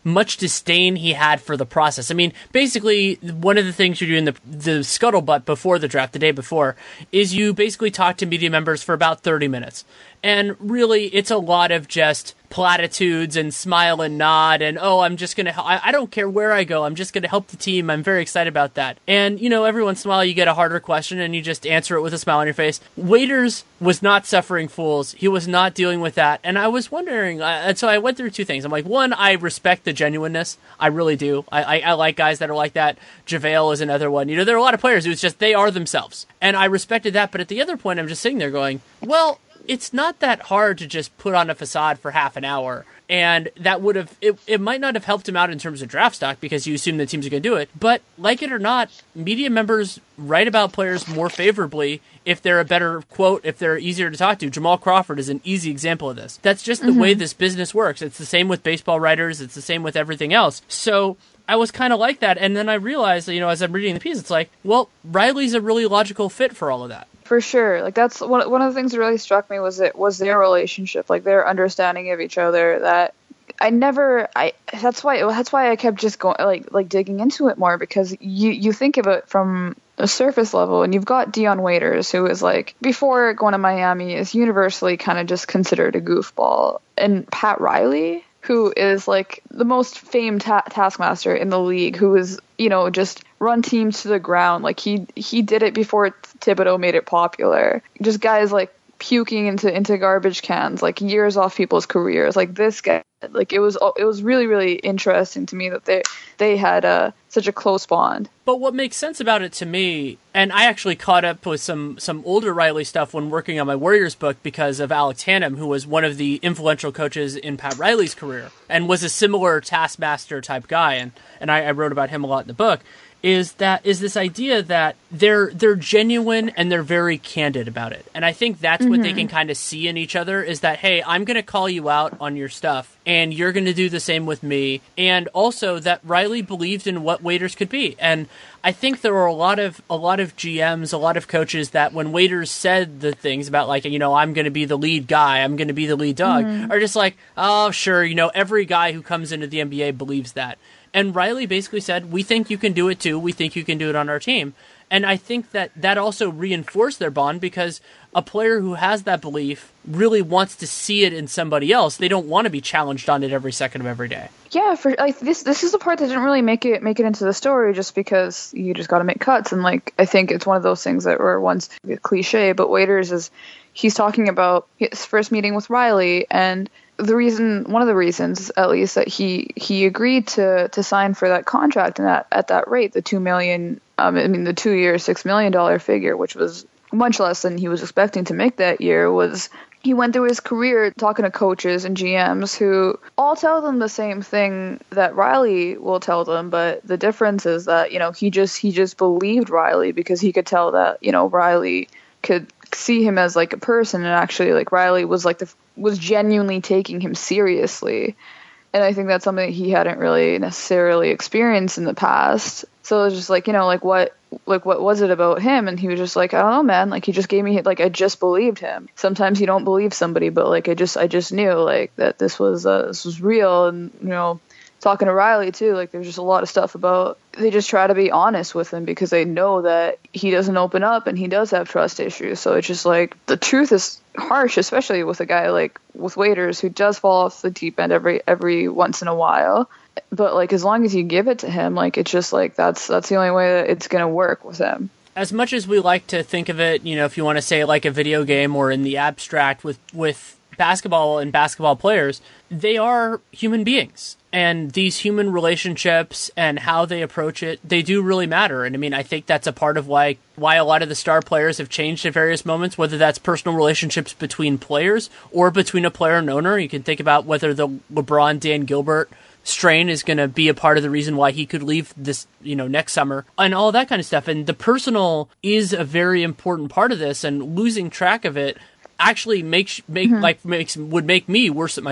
much disdain he had for the process. I mean, basically, one of the things you do in the, the scuttlebutt before the draft, the day before, is you basically talk to media members for about thirty minutes. And really, it's a lot of just platitudes and smile and nod and, oh, I'm just going to, I, I don't care where I go. I'm just going to help the team. I'm very excited about that. And, you know, every once in a while you get a harder question and you just answer it with a smile on your face. Waiters was not suffering fools. He was not dealing with that. And I was wondering, uh, and so I went through two things. I'm like, one, I respect the genuineness. I really do. I, I, I like guys that are like that. JaVale is another one. You know, there are a lot of players who's just, they are themselves. And I respected that. But at the other point, I'm just sitting there going, well, it's not that hard to just put on a facade for half an hour. And that would have, it, it might not have helped him out in terms of draft stock because you assume the teams are going to do it. But like it or not, media members write about players more favorably if they're a better quote, if they're easier to talk to. Jamal Crawford is an easy example of this. That's just the mm-hmm. way this business works. It's the same with baseball writers. It's the same with everything else. So I was kind of like that. And then I realized, you know, as I'm reading the piece, it's like, well, Riley's a really logical fit for all of that. For sure. Like that's one one of the things that really struck me was it was their relationship, like their understanding of each other. That I never, I that's why that's why I kept just going like like digging into it more, because you you think of it from a surface level, and you've got Dion Waiters, who is like before going to Miami is universally kind of just considered a goofball, and Pat Riley, who is like the most famed ta- taskmaster in the league, who is, you know, just run teams to the ground. Like he he did it before Thibodeau made it popular. Just guys like puking into into garbage cans, like years off people's careers. Like this guy, like it was it was really really interesting to me that they they had uh, such a close bond. But what makes sense about it to me, and I actually caught up with some some older Riley stuff when working on my Warriors book because of Alex Hannum, who was one of the influential coaches in Pat Riley's career and was a similar taskmaster type guy, and and I, I wrote about him a lot in the book. Is that is this idea that they're they're genuine and they're very candid about it. And I think that's mm-hmm. what they can kind of see in each other is that, hey, I'm going to call you out on your stuff and you're going to do the same with me. And also that Riley believed in what Waiters could be. And I think there were a lot of a lot of G Ms, a lot of coaches that when Waiters said the things about like, you know, I'm going to be the lead guy, I'm going to be the lead dog, mm-hmm. are just like, oh, sure, you know, every guy who comes into the N B A believes that. And Riley basically said, we think you can do it too. We think you can do it on our team. And I think that that also reinforced their bond because a player who has that belief really wants to see it in somebody else. They don't want to be challenged on it every second of every day. Yeah, for like this this is the part that didn't really make it make it into the story just because you just got to make cuts. And like I think it's one of those things that were once a cliche, but Waiters is he's talking about his first meeting with Riley, and the reason, one of the reasons, at least, that he he agreed to to sign for that contract and that at that rate, the two million, um, I mean the two year six million dollar figure, which was much less than he was expecting to make that year, was he went through his career talking to coaches and G Ms who all tell them the same thing that Riley will tell them, but the difference is that, you know, he just he just believed Riley because he could tell that, you know, Riley could see him as like a person, and actually like Riley was like the was genuinely taking him seriously. And I think that's something that he hadn't really necessarily experienced in the past. So it was just like, you know, like what like what was it about him? And he was just like, I don't know, man, like he just gave me, like I just believed him. Sometimes you don't believe somebody, but like I just I just knew like that this was uh, this was real. And you know, talking to Riley too, like there's just a lot of stuff about, they just try to be honest with him because they know that he doesn't open up and he does have trust issues. So it's just like the truth is harsh, especially with a guy like with Waiters who does fall off the deep end every every once in a while. But like as long as you give it to him, like it's just like that's that's the only way that it's gonna work with him. As much as we like to think of it, you know, if you want to say like a video game or in the abstract with with basketball and basketball players, they are human beings. And these human relationships and how they approach it, they do really matter. And I mean, I think that's a part of why why a lot of the star players have changed at various moments, whether that's personal relationships between players or between a player and owner. You can think about whether the LeBron, Dan Gilbert strain is going to be a part of the reason why he could leave this, you know, next summer and all that kind of stuff. And the personal is a very important part of this, and losing track of it actually makes make mm-hmm. like makes would make me worse at my job.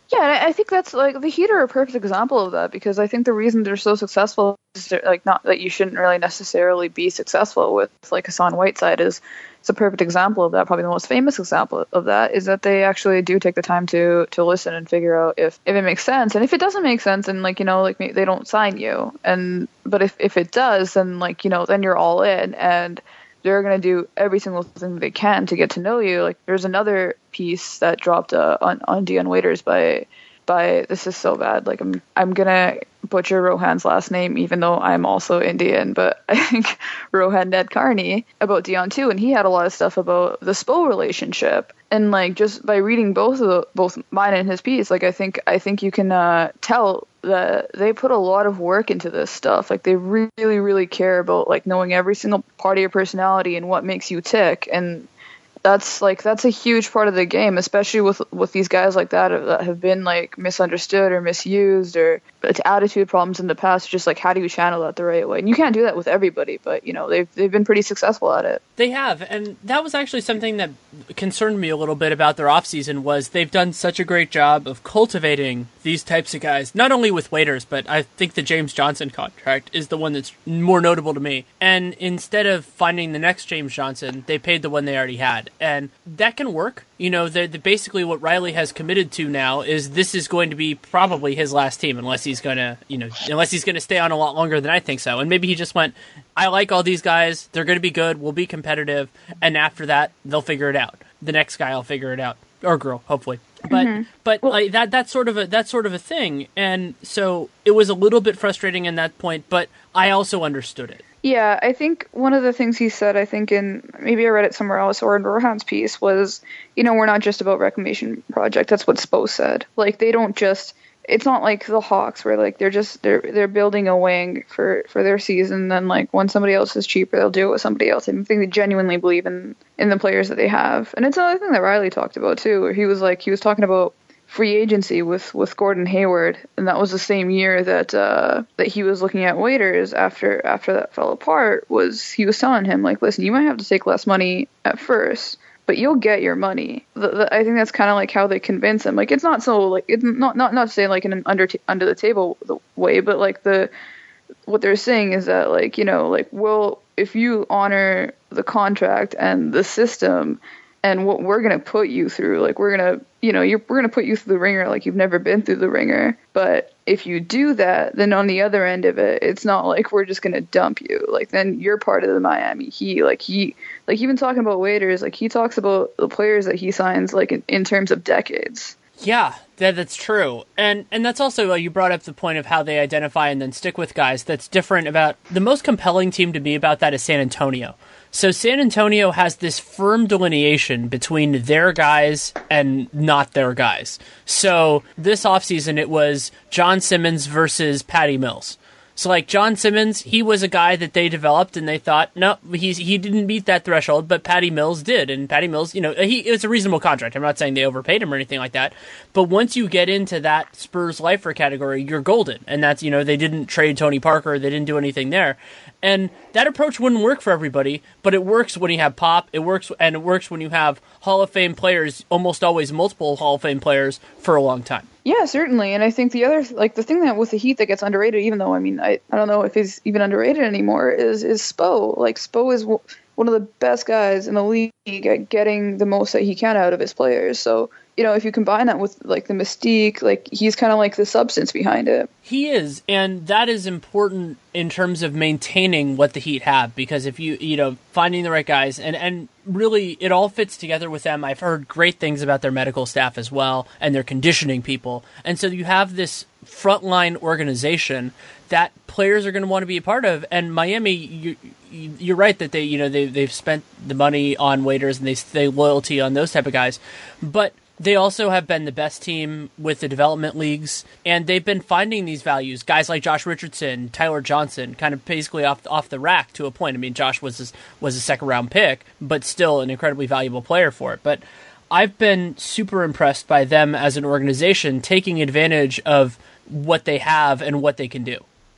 Yeah, and I think that's like the Heat are a perfect example of that, because I think the reason they're so successful is like not that you shouldn't really necessarily be successful with like Hassan Whiteside is it's a perfect example of that. Probably the most famous example of that is that they actually do take the time to to listen and figure out if, if it makes sense, and if it doesn't make sense, and like you know like they don't sign you, and but if if it does, then like you know then you're all in, and they're going to do every single thing they can to get to know you. Like there's another piece that dropped uh, on on Dion Waiters by by this is so bad. Like I'm I'm gonna butcher Rohan's last name, even though I'm also Indian, but I think Rohan Nadkarni about Dion too, and he had a lot of stuff about the Spo relationship. And like just by reading both of the, both mine and his piece, like I think I think you can uh, tell that they put a lot of work into this stuff. Like they really really care about like knowing every single part of your personality and what makes you tick, and that's like that's a huge part of the game, especially with with these guys like that that have been like misunderstood or misused or attitude problems in the past. Just like how do you channel that the right way? And you can't do that with everybody, but you know they've they've been pretty successful at it. They have, and that was actually something that concerned me a little bit about their offseason was they've done such a great job of cultivating these types of guys, not only with Waiters, but I think the James Johnson contract is the one that's more notable to me. And instead of finding the next James Johnson, they paid the one they already had. And that can work. You know, the, the, basically what Riley has committed to now is this is going to be probably his last team unless he's going to, you know, unless he's going to stay on a lot longer than I think so. And maybe he just went, I like all these guys. They're going to be good. We'll be competitive. And after that, they'll figure it out. The next guy will figure it out. Or girl, hopefully. But mm-hmm. but well, like that that's sort of a that's sort of a thing. And so it was a little bit frustrating in that point, but I also understood it. Yeah, I think one of the things he said, I think in, maybe I read it somewhere else or in Rohan's piece, was, you know, we're not just about Reclamation Project. That's what Spo said. Like, they don't just, it's not like the Hawks where, like, they're just, they're they're building a wing for, for their season. Then, like, when somebody else is cheaper, they'll do it with somebody else. I think they genuinely believe in, in the players that they have. And it's another thing that Riley talked about, too, where he was, like, he was talking about free agency with, with Gordon Hayward, and that was the same year that uh, that he was looking at Waiters after after that fell apart. Was he was telling him like, listen, you might have to take less money at first, but you'll get your money. The, the, I think that's kind of like how they convince him. Like it's not so like it's not not not to say like in an under t- under the table way, but like the what they're saying is that like you know like well if you honor the contract and the system and what we're going to put you through, like we're going to, you know, you're, we're going to put you through the ringer like you've never been through the ringer. But if you do that, then on the other end of it, it's not like we're just going to dump you. Like then you're part of the Miami Heat. Like he, like even talking about Waiters, like he talks about the players that he signs, like in, in terms of decades. Yeah, that, that's true. And and that's also, uh, you brought up the point of how they identify and then stick with guys. That's different about, the most compelling team to me about that is San Antonio. So San Antonio has this firm delineation between their guys and not their guys. So this offseason, it was John Simmons versus Patty Mills. So like John Simmons, he was a guy that they developed and they thought, no, he's, he didn't meet that threshold, but Patty Mills did. And Patty Mills, you know, he, it was a reasonable contract. I'm not saying they overpaid him or anything like that. But once you get into that Spurs lifer category, you're golden. And that's, you know, they didn't trade Tony Parker. They didn't do anything there. And that approach wouldn't work for everybody, but it works when you have Pop. It works, and it works when you have Hall of Fame players, almost always multiple Hall of Fame players for a long time. Yeah, certainly. And I think the other, like the thing that with the Heat that gets underrated, even though, I mean, I, I don't know if he's even underrated anymore, is, is Spo. Like Spo is w- one of the best guys in the league at getting the most that he can out of his players. So, you know, if you combine that with like the mystique, like he's kind of like the substance behind it. He is, and that is important in terms of maintaining what the Heat have, because if you, you know, finding the right guys, and, and really it all fits together with them. I've heard great things about their medical staff as well, and their conditioning people. And so you have this frontline organization that players are going to want to be a part of. And Miami, you, you're right that they, you know, they, they've spent the money on Waiters and they they loyalty on those type of guys, but they also have been the best team with the development leagues, and they've been finding these values. Guys like Josh Richardson, Tyler Johnson, kind of basically off off the rack to a point. I mean, Josh was a, was a second round pick, but still an incredibly valuable player for it. But I've been super impressed by them as an organization taking advantage of what they have and what they can do.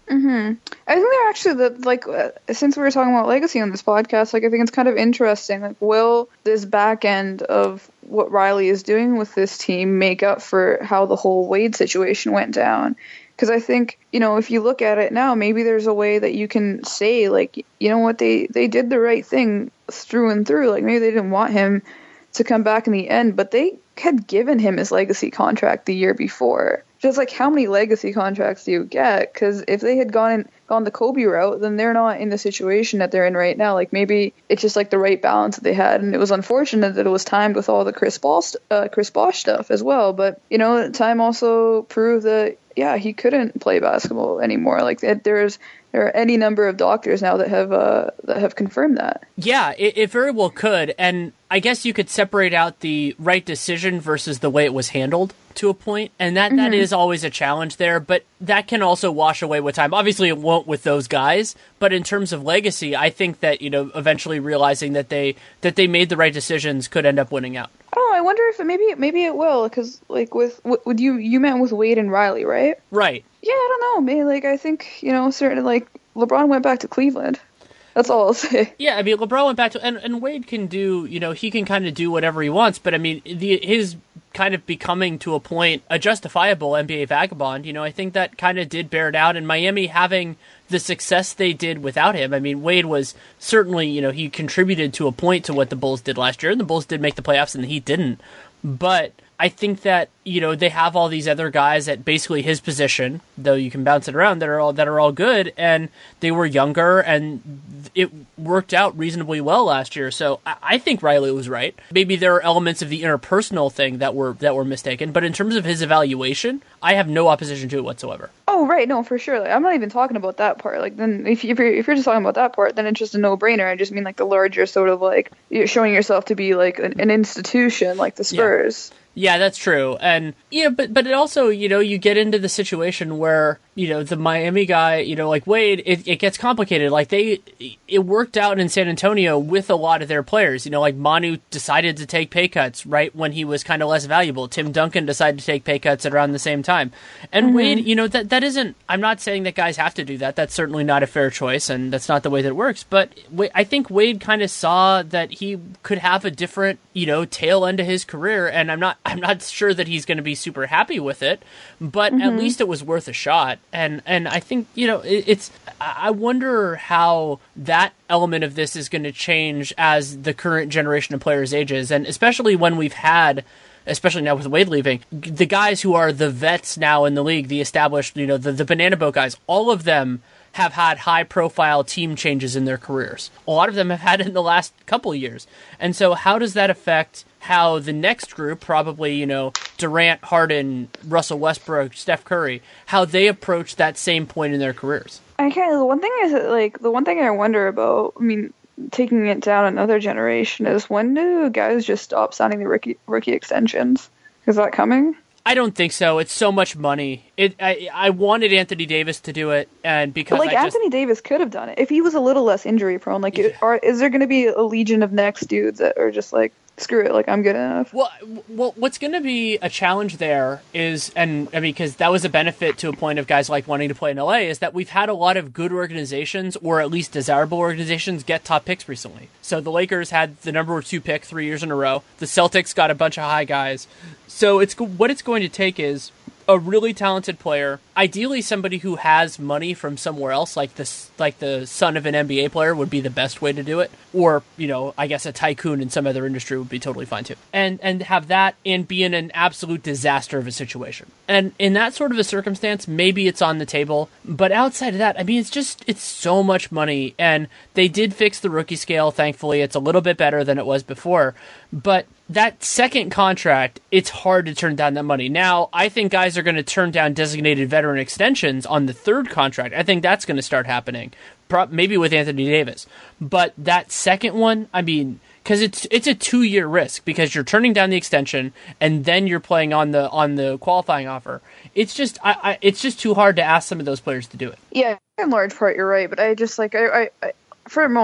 Mm-hmm. I think they're actually the like uh, since we were talking about legacy on this podcast, like I think it's kind of interesting. Like, will this back end of what Riley is doing with this team make up for how the whole Wade situation went down? Because I think, you know, if you look at it now, maybe there's a way that you can say, like, you know what, they they did the right thing through and through. Like, maybe they didn't want him to come back in the end, but they had given him his legacy contract the year before. Just like, how many legacy contracts do you get? Because if they had gone in, gone the Kobe route, then they're not in the situation that they're in right now. Like, maybe it's just like the right balance that they had, and it was unfortunate that it was timed with all the Chris Bosh, uh, Chris Bosh stuff as well. But, you know, time also proved that, yeah, he couldn't play basketball anymore. Like, there's there are any number of doctors now that have uh, that have confirmed that. Yeah, it, it very well could, and I guess you could separate out the right decision versus the way it was handled to a point, and that, mm-hmm. that is always a challenge there, but that can also wash away with time. Obviously, it won't with those guys, but in terms of legacy, I think that, you know, eventually realizing that they that they made the right decisions could end up winning out. Oh, I wonder if it, maybe maybe it will, because like with with you you meant with Wade and Riley, right? Right. Yeah, I don't know. Maybe like I think, you know, certain like LeBron went back to Cleveland. That's all I'll say. Yeah, I mean, LeBron went back to, and, and Wade can do, you know, he can kind of do whatever he wants, but I mean, the his kind of becoming to a point a justifiable N B A vagabond, you know, I think that kind of did bear it out, and Miami having the success they did without him. I mean, Wade was certainly, you know, he contributed to a point to what the Bulls did last year, and the Bulls did make the playoffs and the Heat didn't, but I think that, you know, they have all these other guys at basically his position, though you can bounce it around, that are all that are all good, and they were younger, and it worked out reasonably well last year. So I, I think Riley was right. Maybe there are elements of the interpersonal thing that were that were mistaken, but in terms of his evaluation, I have no opposition to it whatsoever. Oh, right, no, for sure. Like, I'm not even talking about that part. Like, then if, you, if you're if you're just talking about that part, then it's just a no-brainer. I just mean like the larger sort of like you're showing yourself to be like an, an institution, like the Spurs. Yeah. Yeah, that's true. And, yeah, but but it also, you know, you get into the situation where, you know, the Miami guy, you know, like Wade, it, it gets complicated. Like, they, it worked out in San Antonio with a lot of their players. You know, like Manu decided to take pay cuts right when he was kind of less valuable. Tim Duncan decided to take pay cuts at around the same time. And mm-hmm. Wade, you know, that that isn't, I'm not saying that guys have to do that. That's certainly not a fair choice, and that's not the way that it works. But I think Wade kind of saw that he could have a different, you know, tail end to his career, and I'm not, I'm not sure that he's going to be super happy with it, but mm-hmm. at least it was worth a shot. And and I think, you know, it, it's, I wonder how that element of this is going to change as the current generation of players ages, and especially when we've had, especially now with Wade leaving, the guys who are the vets now in the league, the established, you know, the, the banana boat guys, all of them have had high-profile team changes in their careers. A lot of them have had it in the last couple of years. And so how does that affect how the next group, probably, you know, Durant, Harden, Russell Westbrook, Steph Curry, how they approach that same point in their careers? I can't, the one thing is, that, like, the one thing I wonder about, I mean, taking it down another generation, is when do guys just stop signing the rookie, rookie extensions? Is that coming? I don't think so. It's so much money. It. I, I wanted Anthony Davis to do it, and because but like I Anthony just, Davis could have done it if he was a little less injury prone. Like, yeah. are, is there going to be a legion of next dudes that are just like, screw it, like I'm good enough? Well, well, what's going to be a challenge there is, and I mean, because that was a benefit to a point of guys like wanting to play in L A, is that we've had a lot of good organizations, or at least desirable organizations, get top picks recently. So the Lakers had the number two pick three years in a row. The Celtics got a bunch of high guys. So it's what it's going to take is a really talented player, ideally somebody who has money from somewhere else, like this, like the son of an N B A player would be the best way to do it. Or, you know, I guess a tycoon in some other industry would be totally fine too. And and have that and be in an absolute disaster of a situation. And in that sort of a circumstance, maybe it's on the table. But outside of that, I mean, it's just, it's so much money. And they did fix the rookie scale, thankfully. It's a little bit better than it was before. But that second contract, it's hard to turn down that money. Now, I think guys are going to turn down designated veteran extensions on the third contract. I think that's going to start happening, maybe with Anthony Davis. But that second one, I mean, because it's it's a two-year risk, because you're turning down the extension and then you're playing on the on the qualifying offer. It's just I, I it's just too hard to ask some of those players to do it. Yeah, in large part, you're right. But I just like I, I, I for most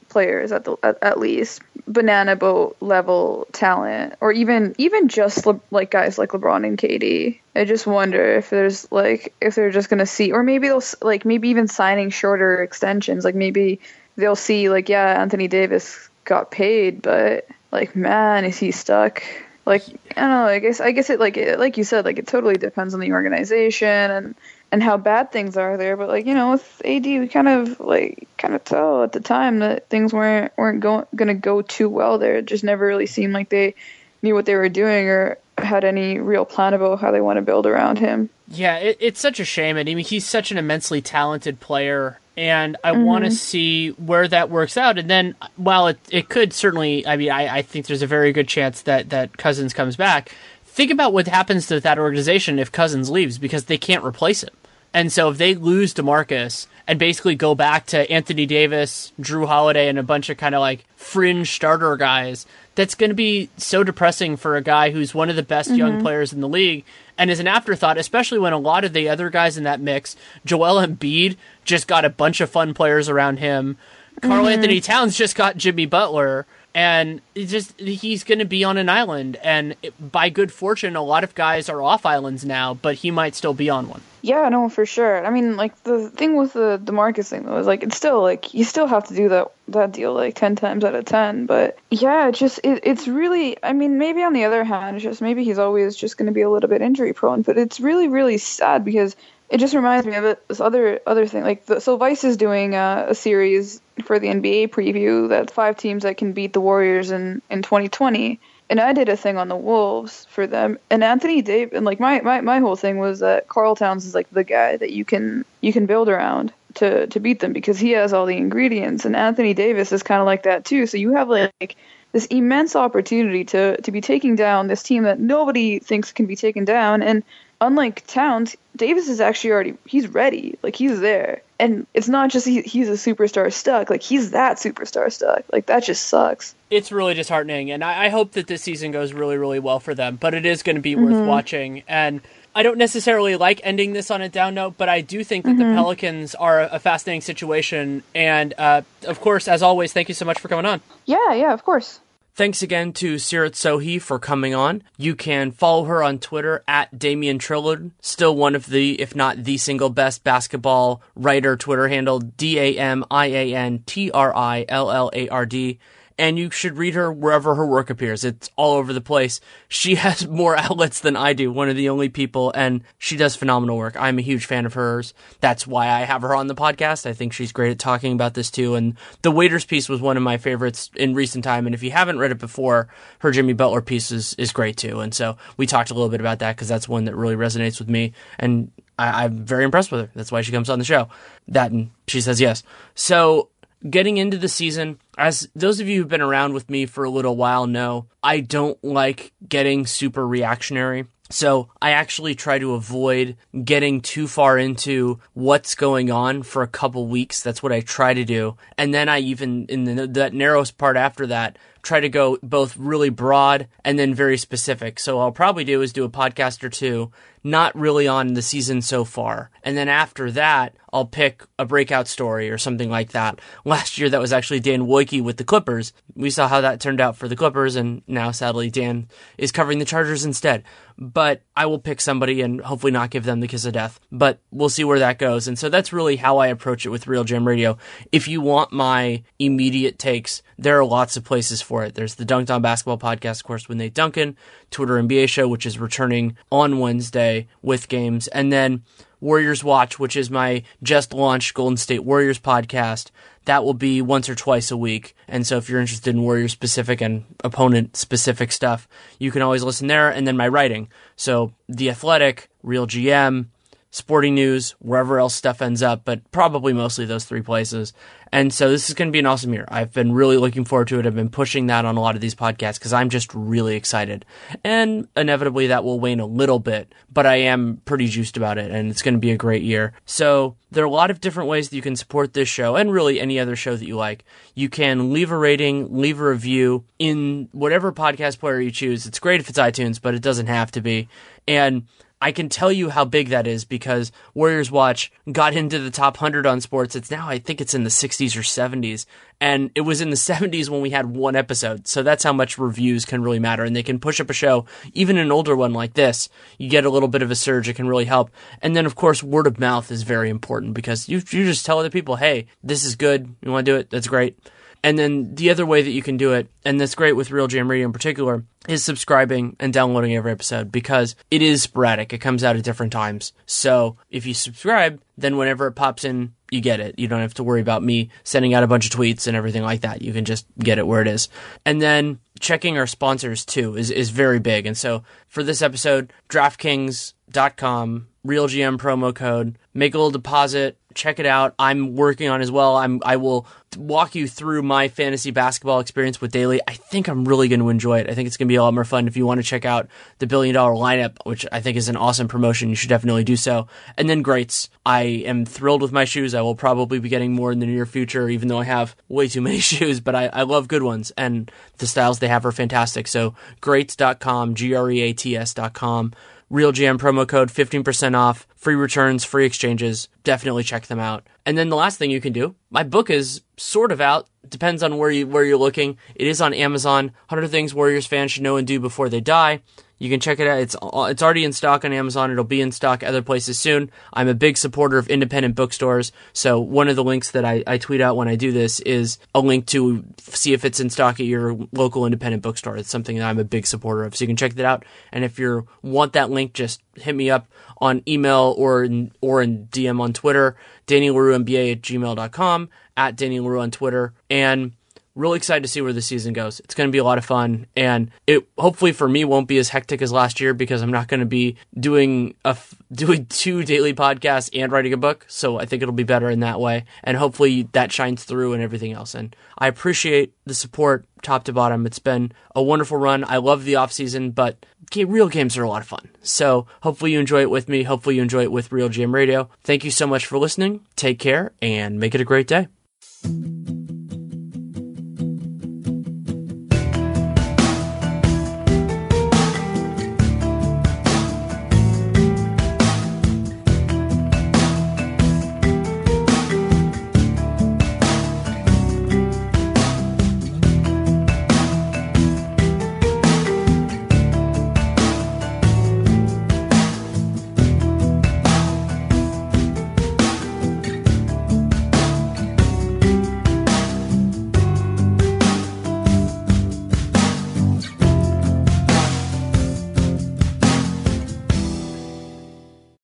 players at the at, at least banana boat level talent, or even even just Le, like guys like LeBron and K D. I just wonder if there's like if they're just gonna see, or maybe they'll like maybe even signing shorter extensions. Like maybe they'll see like yeah, Anthony Davis got paid, but like man, is he stuck? Like I don't know. I guess I guess it like it, like you said, like it totally depends on the organization and. and how bad things are there. But like, you know, with A D, we kind of like kind of tell at the time that things weren't weren't going going to go too well there. It just never really seemed like they knew what they were doing or had any real plan about how they want to build around him. Yeah, it, it's such a shame. I mean, he's such an immensely talented player, and I Mm-hmm. want to see where that works out. And then, while it it could certainly, I mean, I, I think there's a very good chance that, that Cousins comes back. Think about what happens to that organization if Cousins leaves, because they can't replace him. And so if they lose DeMarcus and basically go back to Anthony Davis, Drew Holiday, and a bunch of kind of like fringe starter guys, that's going to be so depressing for a guy who's one of the best mm-hmm. young players in the league and is an afterthought, especially when a lot of the other guys in that mix, Joel Embiid just got a bunch of fun players around him. Karl mm-hmm. Anthony Towns just got Jimmy Butler. And it's just he's going to be on an island, and it, by good fortune, a lot of guys are off islands now, but he might still be on one. Yeah, no, for sure. I mean, like the thing with the DeMarcus thing though is like it's still like you still have to do that that deal like ten times out of ten. But yeah, it just it, it's really. I mean, maybe on the other hand, it's just maybe he's always just going to be a little bit injury prone. But it's really really sad because it just reminds me of it, this other other thing. Like the, so, Vice is doing uh, a series for the N B A preview that's five teams that can beat the Warriors in, in twenty twenty. And I did a thing on the Wolves for them. And Anthony Davis, and like my, my, my whole thing was that Karl Towns is like the guy that you can you can build around to, to beat them because he has all the ingredients. And Anthony Davis is kind of like that too. So you have like this immense opportunity to, to be taking down this team that nobody thinks can be taken down. And unlike Towns, Davis is actually already, he's ready. Like, he's there. And it's not just he, he's a superstar stuck. Like, he's that superstar stuck. Like, that just sucks. It's really disheartening. And I, I hope that this season goes really, really well for them. But it is going to be mm-hmm. worth watching. And I don't necessarily like ending this on a down note, but I do think that mm-hmm. the Pelicans are a fascinating situation. And, uh, of course, as always, thank you so much for coming on. Yeah, yeah, of course. Thanks again to Seerat Sohi for coming on. You can follow her on Twitter at Damian Trillard, still one of the, if not the single best basketball writer Twitter handle, D A M I A N T R I L L A R D. And you should read her wherever her work appears. It's all over the place. She has more outlets than I do, one of the only people, and she does phenomenal work. I'm a huge fan of hers. That's why I have her on the podcast. I think she's great at talking about this too. And the Waiters piece was one of my favorites in recent time. And if you haven't read it before, her Jimmy Butler piece is, is great too. And so we talked a little bit about that because that's one that really resonates with me. And I, I'm very impressed with her. That's why she comes on the show. That and she says yes. So getting into the season, as those of you who've been around with me for a little while know, I don't like getting super reactionary. So I actually try to avoid getting too far into what's going on for a couple weeks. That's what I try to do. And then I even, in the, that narrowest part after that, try to go both really broad and then very specific. So what I'll probably do is do a podcast or two, not really on the season so far. And then after that, I'll pick a breakout story or something like that. Last year, that was actually Dan Wojcicki with the Clippers. We saw how that turned out for the Clippers, and now, sadly, Dan is covering the Chargers instead. But I will pick somebody and hopefully not give them the kiss of death. But we'll see where that goes. And so that's really how I approach it with Real Jam Radio. If you want my immediate takes, there are lots of places for it. There's the Dunked On Basketball podcast, of course, with Nate Duncan, Twitter N B A show, which is returning on Wednesday with games, and then Warriors Watch, which is my just launched Golden State Warriors podcast. That will be once or twice a week. And so if you're interested in Warriors specific and opponent specific stuff, you can always listen there. And then my writing. So The Athletic, Real G M, Sporting News, wherever else stuff ends up, but probably mostly those three places. And so this is going to be an awesome year. I've been really looking forward to it. I've been pushing that on a lot of these podcasts because I'm just really excited. And inevitably that will wane a little bit, but I am pretty juiced about it, and it's going to be a great year. So there are a lot of different ways that you can support this show and really any other show that you like. You can leave a rating, leave a review in whatever podcast player you choose. It's great if it's iTunes, but it doesn't have to be. And I can tell you how big that is because Warriors Watch got into the top one hundred on sports. It's now, I think it's in the sixties or seventies. And it was in the seventies when we had one episode. So that's how much reviews can really matter. And they can push up a show, even an older one like this. You get a little bit of a surge. It can really help. And then, of course, word of mouth is very important because you, you just tell other people, hey, this is good. You want to do it? That's great. And then the other way that you can do it, and that's great with Real Jam Radio in particular, is subscribing and downloading every episode because it is sporadic. It comes out at different times. So if you subscribe, then whenever it pops in, you get it. You don't have to worry about me sending out a bunch of tweets and everything like that. You can just get it where it is. And then checking our sponsors too is, is very big. And so for this episode, DraftKings dot com, RealGM promo code, make a little deposit, check it out. I'm working on as well. I'm I will walk you through my fantasy basketball experience with Daily. I think I'm really going to enjoy it. I think it's going to be a lot more fun. If you want to check out the Billion Dollar Lineup, which I think is an awesome promotion, you should definitely do so. And then Greats. I am thrilled with my shoes. I will probably be getting more in the near future, even though I have way too many shoes, but I, I love good ones, and the styles they have are fantastic. So greats dot com, G R E A T S dot com. RealGM promo code, fifteen percent off, free returns, free exchanges. Definitely check them out. And then the last thing you can do, my book is sort of out. Depends on where you where you're looking. It is on Amazon. one hundred Things Warriors Fans Should Know and Do Before They Die. You can check it out. It's it's already in stock on Amazon. It'll be in stock other places soon. I'm a big supporter of independent bookstores, so one of the links that I, I tweet out when I do this is a link to see if it's in stock at your local independent bookstore. It's something that I'm a big supporter of, so you can check that out. And if you want that link, just hit me up on email or in, or in D M on Twitter, Danny Leroux N B A at gmail dot com, at Danny Leroux on Twitter, and really excited to see where the season goes. It's going to be a lot of fun, and it hopefully for me won't be as hectic as last year because I'm not going to be doing a doing two daily podcasts and writing a book. So I think it'll be better in that way, and hopefully that shines through and everything else. And I appreciate the support top to bottom. It's been a wonderful run. I love the off season, but real games are a lot of fun. So hopefully you enjoy it with me. Hopefully you enjoy it with Real Jam Radio. Thank you so much for listening. Take care and make it a great day.